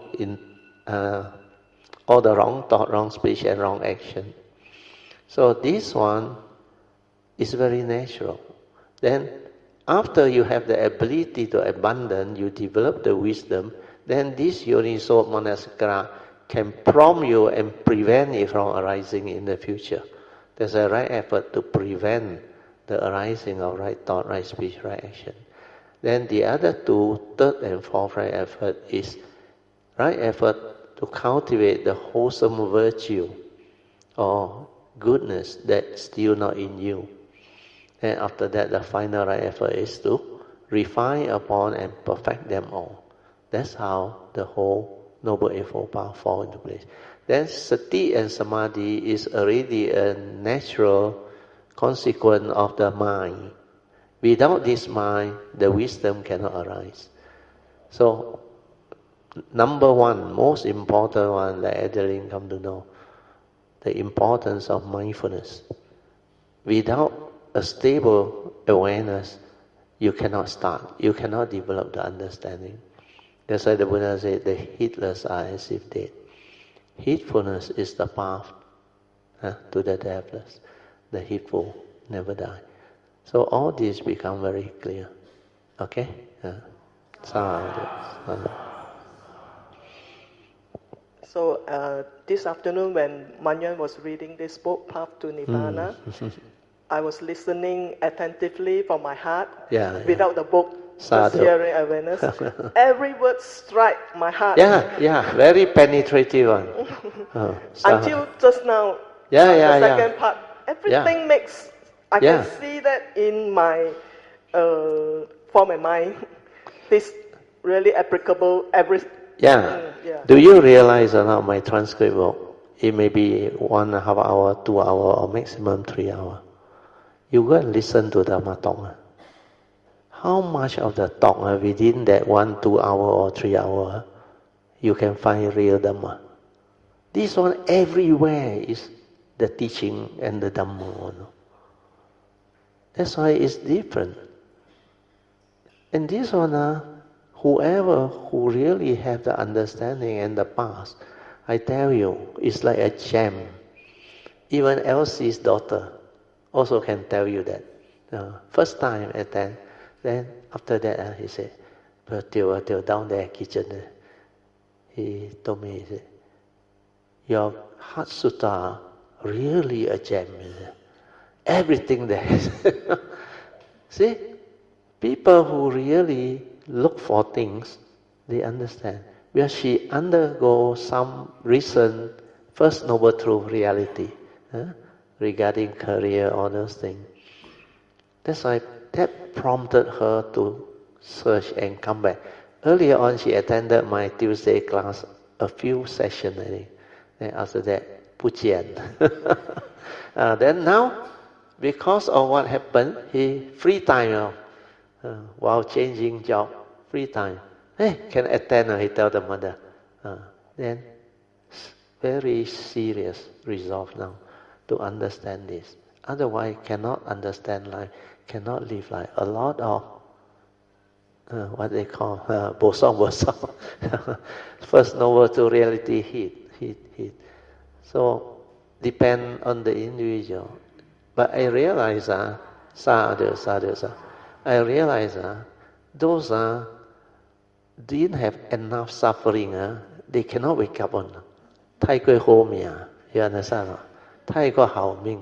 thought, wrong speech, and wrong action. So this one is very natural. Then after you have the ability to abandon, you develop the wisdom, then this Yoniso Manasikara can prompt you and prevent it from arising in the future. There's a right effort to prevent the arising of right thought, right speech, right action. Then the other two, third and fourth right effort is right effort to cultivate the wholesome virtue or goodness that's still not in you. And after that, the final right effort is to refine upon and perfect them all. That's how the whole Noble Eightfold Path fall into place. Then sati and samadhi is already a natural consequence of the mind. Without this mind, the wisdom cannot arise. So, number one, most important one that Adeline come to know, the importance of mindfulness. Without a stable awareness, you cannot start. You cannot develop the understanding. That's why the Buddha said, the heedless are as if dead. Heedfulness is the path to the deathless. The heedful never die. So all this become very clear. Okay? Sadhu. Sadhu. So this afternoon when Manyan was reading this book, Path to Nibbana, I was listening attentively from my heart without the book, just hearing awareness. Every word strike my heart. Very penetrative one. Until just now, the second part, everything makes, I can see that in my form and mind. This really applicable Do you realize or not, my transcript book, it may be 1.5 hour, 2 hour, or maximum 3 hours. You go and listen to Dhamma talk. How much of the talk within that 1, 2 hour or 3 hour you can find real Dhamma? This one everywhere is the teaching and the Dhamma. That's why it's different. And this one, whoever who really have the understanding and the past, I tell you, it's like a gem. Even Elsie's daughter also can tell you that. First time attend, then after that he said, Till down there kitchen, he told me, he said, your Heart Sutta really a gem. Everything there. See, people who really look for things, they understand. Where she undergo some recent First Noble Truth reality regarding career, all those things. That's why that prompted her to search and come back. Earlier on, she attended my Tuesday class, a few sessions, I think. And after that, Pujian. Then now, because of what happened, he free time while changing job, free time. Hey, can attend, he tell the mother. Then, very serious resolve now to understand this. Otherwise, cannot understand life, cannot live life. A lot of what they call bosong. First Noble to reality hit. So, depend on the individual. But I realize, sadhu. I realize those didn't have enough suffering. They cannot wake up on. 太过好命, you understand? 太过好命.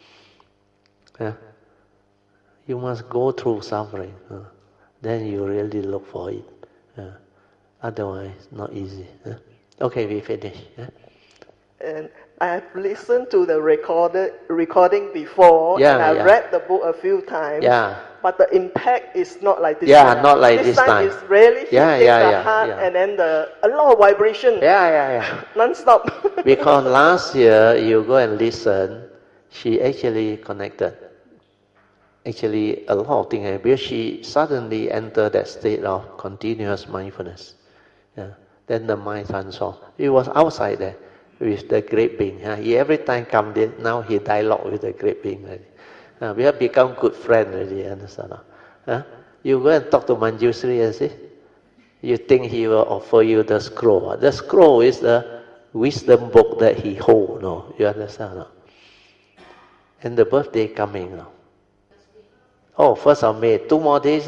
You must go through suffering. Then you really look for it. Otherwise, not easy. Okay, we finish. And I have listened to the recording before, and I read the book a few times. But the impact is not like this time. Not like this time. It's really hitting the heart, and then a lot of vibration. Non-stop. Because last year, you go and listen, she actually connected. Actually, a lot of things. Because she suddenly entered that state of continuous mindfulness. Then the mind transformed. It was outside there with the great being. He every time come in, now he dialogue with the great being already. We have become good friends already, understand? You go and talk to Manjushri and see. You think he will offer you the scroll. The scroll is the wisdom book that he holds. No, you understand? And the birthday coming now. Oh, 1st of May, 2 more days.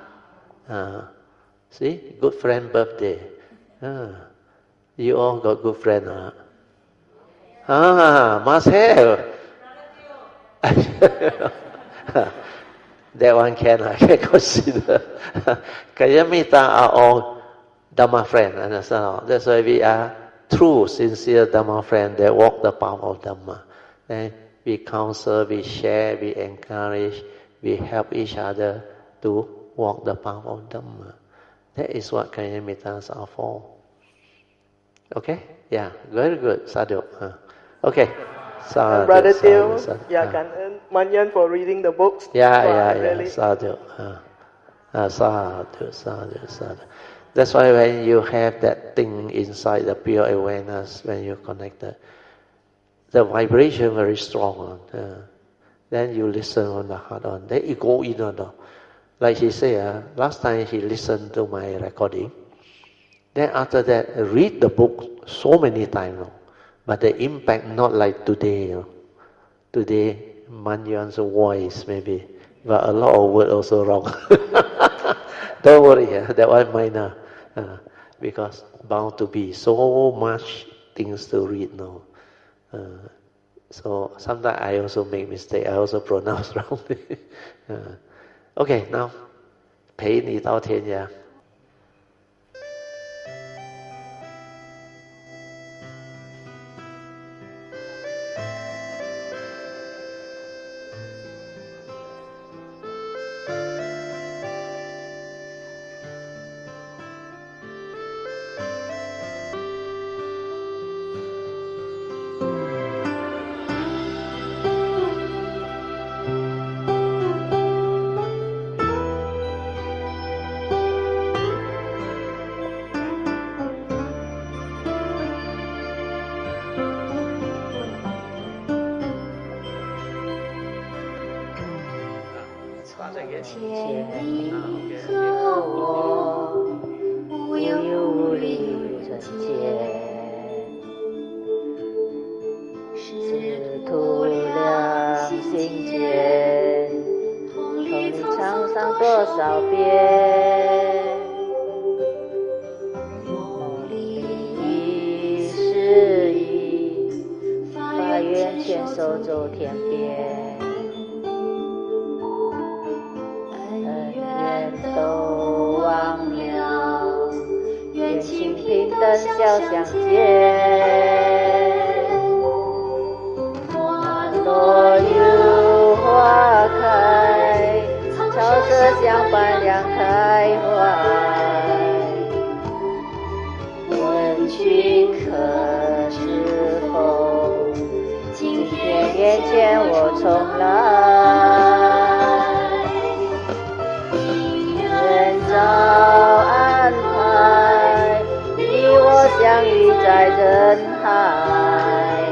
See, good friend birthday. You all got good friend. Must have. That one can consider. Kayamita are all Dhamma friends, understand? That's why we are true, sincere Dhamma friends that walk the path of Dhamma. And we counsel, we share, we encourage, we help each other to walk the path of Dhamma. That is what Kayamitas are for. Okay? Yeah, very good. Sadhu. Okay. Sadhu, Brother Teoh, Kangen, Manyan for reading the books. Sadhu. Sadhu. That's why when you have that thing inside the pure awareness, when you're connected, the vibration very strong. Then you listen on the heart on. Then you go in on. Like she said, last time she listened to my recording. Then after that, read the book so many times. But the impact not like today. Today, Manyan's voice maybe, but a lot of words also wrong. Don't worry, that one minor, because bound to be so much things to read now. So sometimes I also make mistake. I also pronounce wrongly. Okay, now 陪你到天涯。 千里和我无忧无虑人间，是徒两心间，同你唱上多少遍，梦里诗意，发愿牵手走天边。都忘了，愿情平等笑相见。花落又花开，草色相伴两开怀。问君可知否？今天眼前我重来。早安排，你我相遇在人海，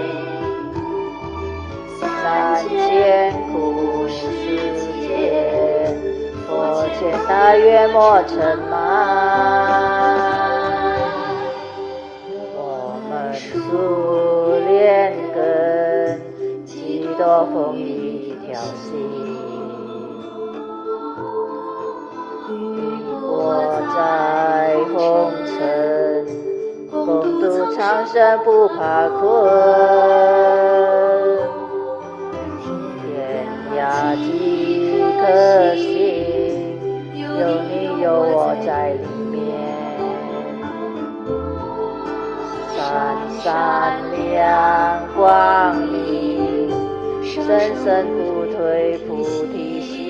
三千古世间，佛前大愿莫尘埋。我们树连根，几多风雨一条心。我在红尘，共度长生不怕困。天涯几颗心，有你有我在里面。闪闪亮光明，生生不退菩提心。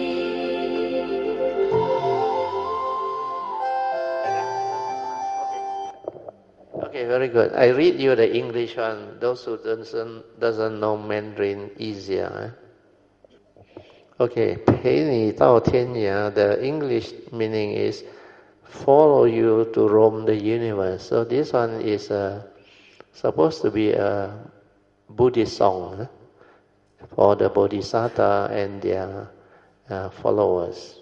Okay, very good. I read you the English one. Those who doesn't know Mandarin, easier. Okay, 陪你到天涯. The English meaning is follow you to roam the universe. So this one is supposed to be a Buddhist song for the Bodhisattva and their followers.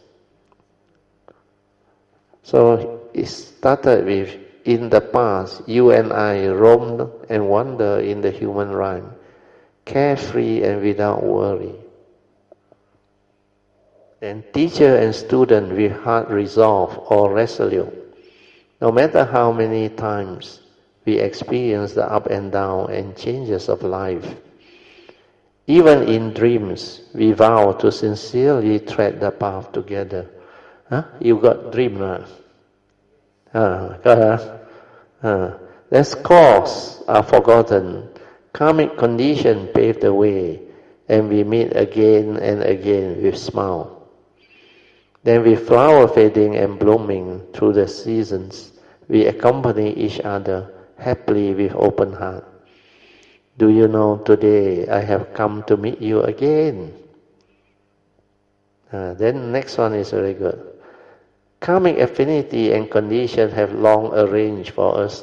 So it started with, in the past, you and I roamed and wandered in the human realm, carefree and without worry. Then teacher and student with hard resolve or resolute. No matter how many times we experience the up and down and changes of life, even in dreams, we vow to sincerely tread the path together. You got dream, Their scores are forgotten. Karmic condition pave the way, and we meet again and again with smile. Then with flower fading and blooming through the seasons, we accompany each other happily with open heart. Do you know today I have come to meet you again? Then next one is very good. Karmic affinity and condition have long arranged for us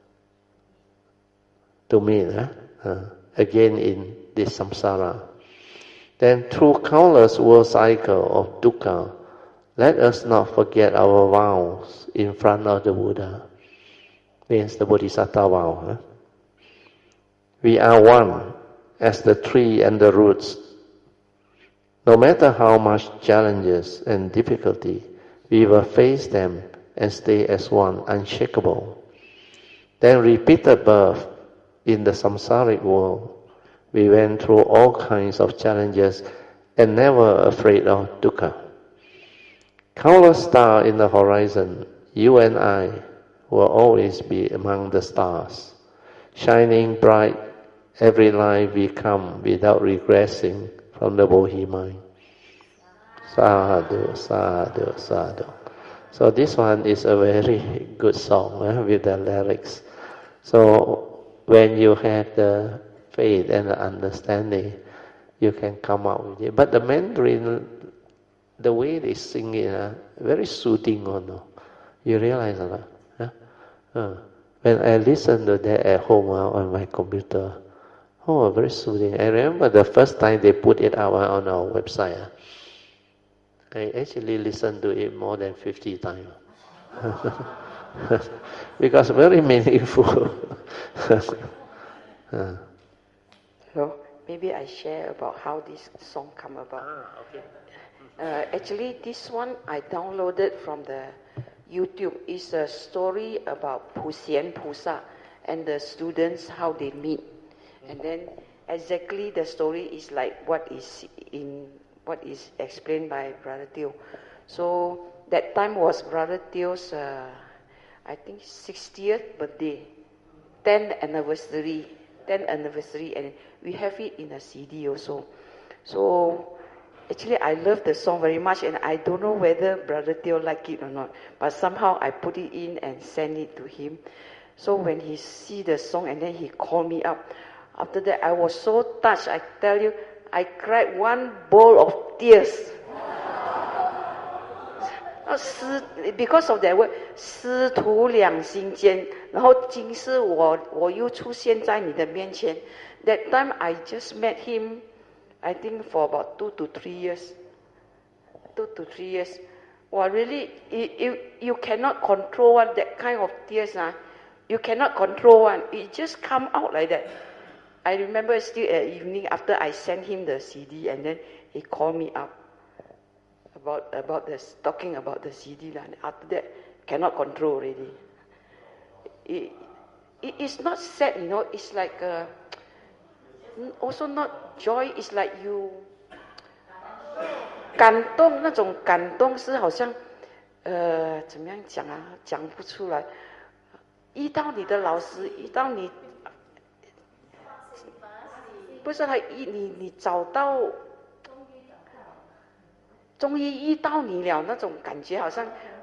to meet again in this samsara. Then through countless world cycle of dukkha, let us not forget our vows in front of the Buddha. Means the Bodhisattva vow. We are one as the tree and the roots. No matter how much challenges and difficulty we will face them and stay as one, unshakable. Then repeated birth in the samsaric world. We went through all kinds of challenges and never afraid of dukkha. Countless stars in the horizon, you and I will always be among the stars, shining bright every life we come without regressing from the Bodhi mind. Sadhu, sadhu, sadhu. So this one is a very good song with the lyrics. So when you have the faith and the understanding, you can come out with it. But the Mandarin, the way they sing it, very soothing, no? You realize that? When I listen to that at home on my computer, very soothing. I remember the first time they put it out on our website. I actually listened to it more than 50 times. Because very meaningful. So maybe I share about how this song come about. Okay. Actually, this one I downloaded from the YouTube. It's a story about Puxian Pusa and the students, how they meet. And then exactly the story is like what is explained by Brother Teo. So that time was Brother Teo's, I think 60th birthday, 10th anniversary, and we have it in a CD also. So actually I love the song very much, and I don't know whether Brother Teo like it or not, but somehow I put it in and send it to him. So when he see the song and then he called me up, after that I was so touched, I tell you, I cried one bowl of tears. Because of that word, 师徒两心间，然后今世我又出现在你的面前。That time I just met him, I think for about 2 to 3 years. 2 to 3 years. Well, really, you cannot control one, that kind of tears. You cannot control one. It just come out like that. I remember still at evening after I sent him the CD, and then he called me up about this, talking about the CD. And after that, cannot control already. It's not sad, it's like also not joy. It's like you 感动，那种感动是好像怎么样讲啊？讲不出来。遇到你的老师，遇到你。不是你找到，终于遇到你了，那种感觉好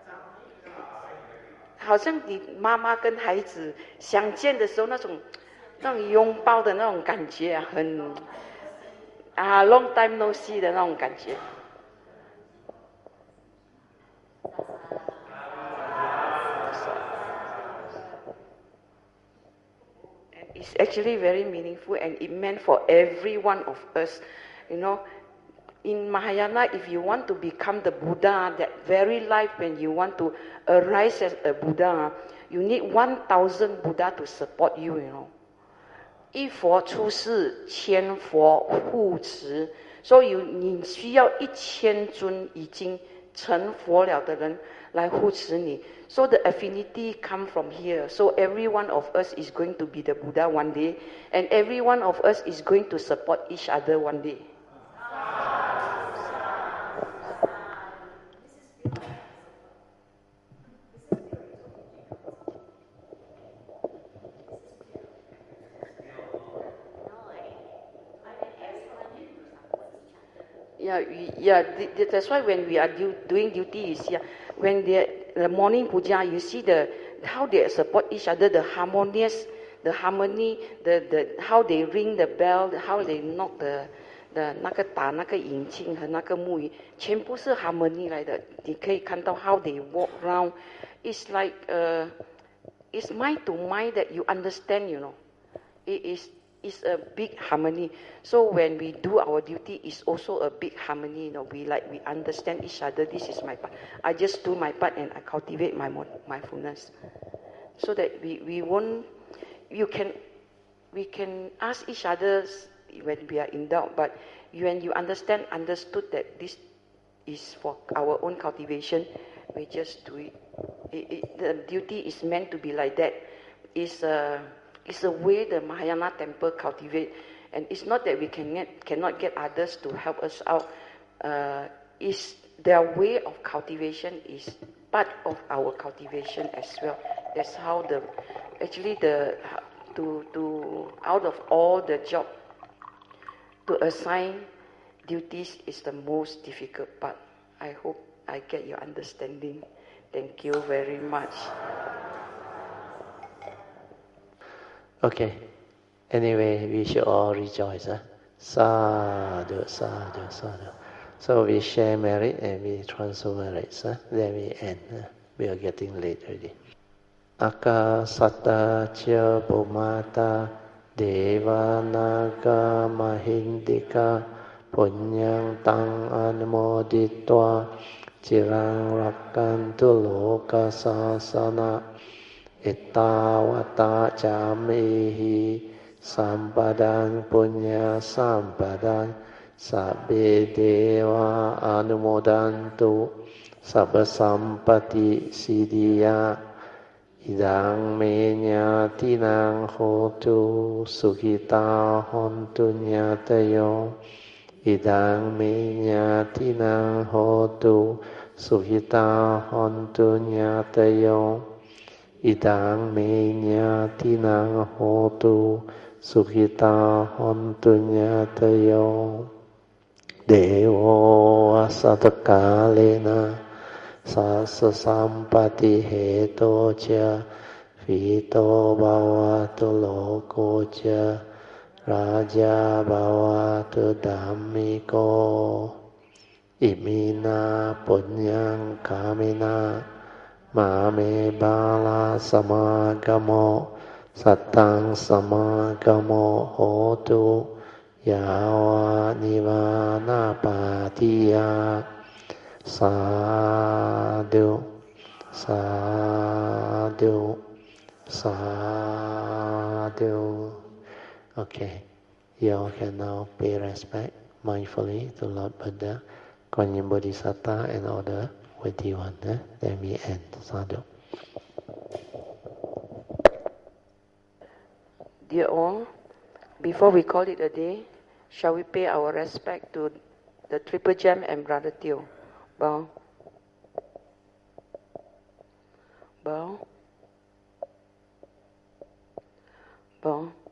像你妈妈跟孩子相见的时候那种拥抱的那种感觉啊，很long time no see 的那种感觉。It's actually very meaningful, and it meant for every one of us. In Mahayana, if you want to become the Buddha, that very life when you want to arise as a Buddha, you need 1,000 Buddha to support you, 一佛出世，千佛护持。所以你需要1000尊已经成佛了的人来护持你。So the affinity come from here. So every one of us is going to be the Buddha one day, and every one of us is going to support each other one day. That's why when we are doing duty, you see, when the morning puja, you see how they support each other, the harmony, how they ring the bell, how they knock the 那个打那个引磬和那个木鱼，全部是 harmony 来的。你可以看到 how they walk around. It's like it's mind to mind that you understand, It's a big harmony. So when we do our duty, it's also a big harmony. We understand each other. This is my part. I just do my part and I cultivate my mindfulness, so that we can ask each other when we are in doubt. But when you understood that this is for our own cultivation, we just do it. The duty is meant to be like that. It's a way the Mahayana temple cultivate, and it's not that we cannot get others to help us out. Is their way of cultivation is part of our cultivation as well. That's how out of all the job, to assign duties is the most difficult part. I hope I get your understanding. Thank you very much. Okay. Anyway, we should all rejoice. Sadhu, sadhu, sadhu. So we share merit and we transfer merits. Then we end. We are getting late already. Akasata cha Bhumata Deva Naga Mahindika Punyang Tang Anumoditva Chirang Rakantu Loka Sasana Ittavata Jamihi Sampadang Punya Sampadang Sabbe Deva Anumodantu Sabba Sampati Siddhya Idang menya tinang hotu sukhita hontu nyatayo. Idang menya tinang hotu sukhita hontu nyatayo. Idang menya tinang hotu sukhita hontu nyatayo. Devo asatakalena Sasa sampati heto cha Vito bhavatu loko cha Raja bhavatu dhammiko Imina punyang kamina Mame bala samagamo Satang samagamo hotu Yawa nivana patiya Sadhu, sadhu, sadhu. Okay, you all can now pay respect mindfully to Lord Buddha, Kuan Yin Bodhisattva, and all the worthy ones. Then we end. Sadhu. Dear all, before we call it a day, shall we pay our respect to the Triple Gem and Brother Teo? Bow. Bow. Bow.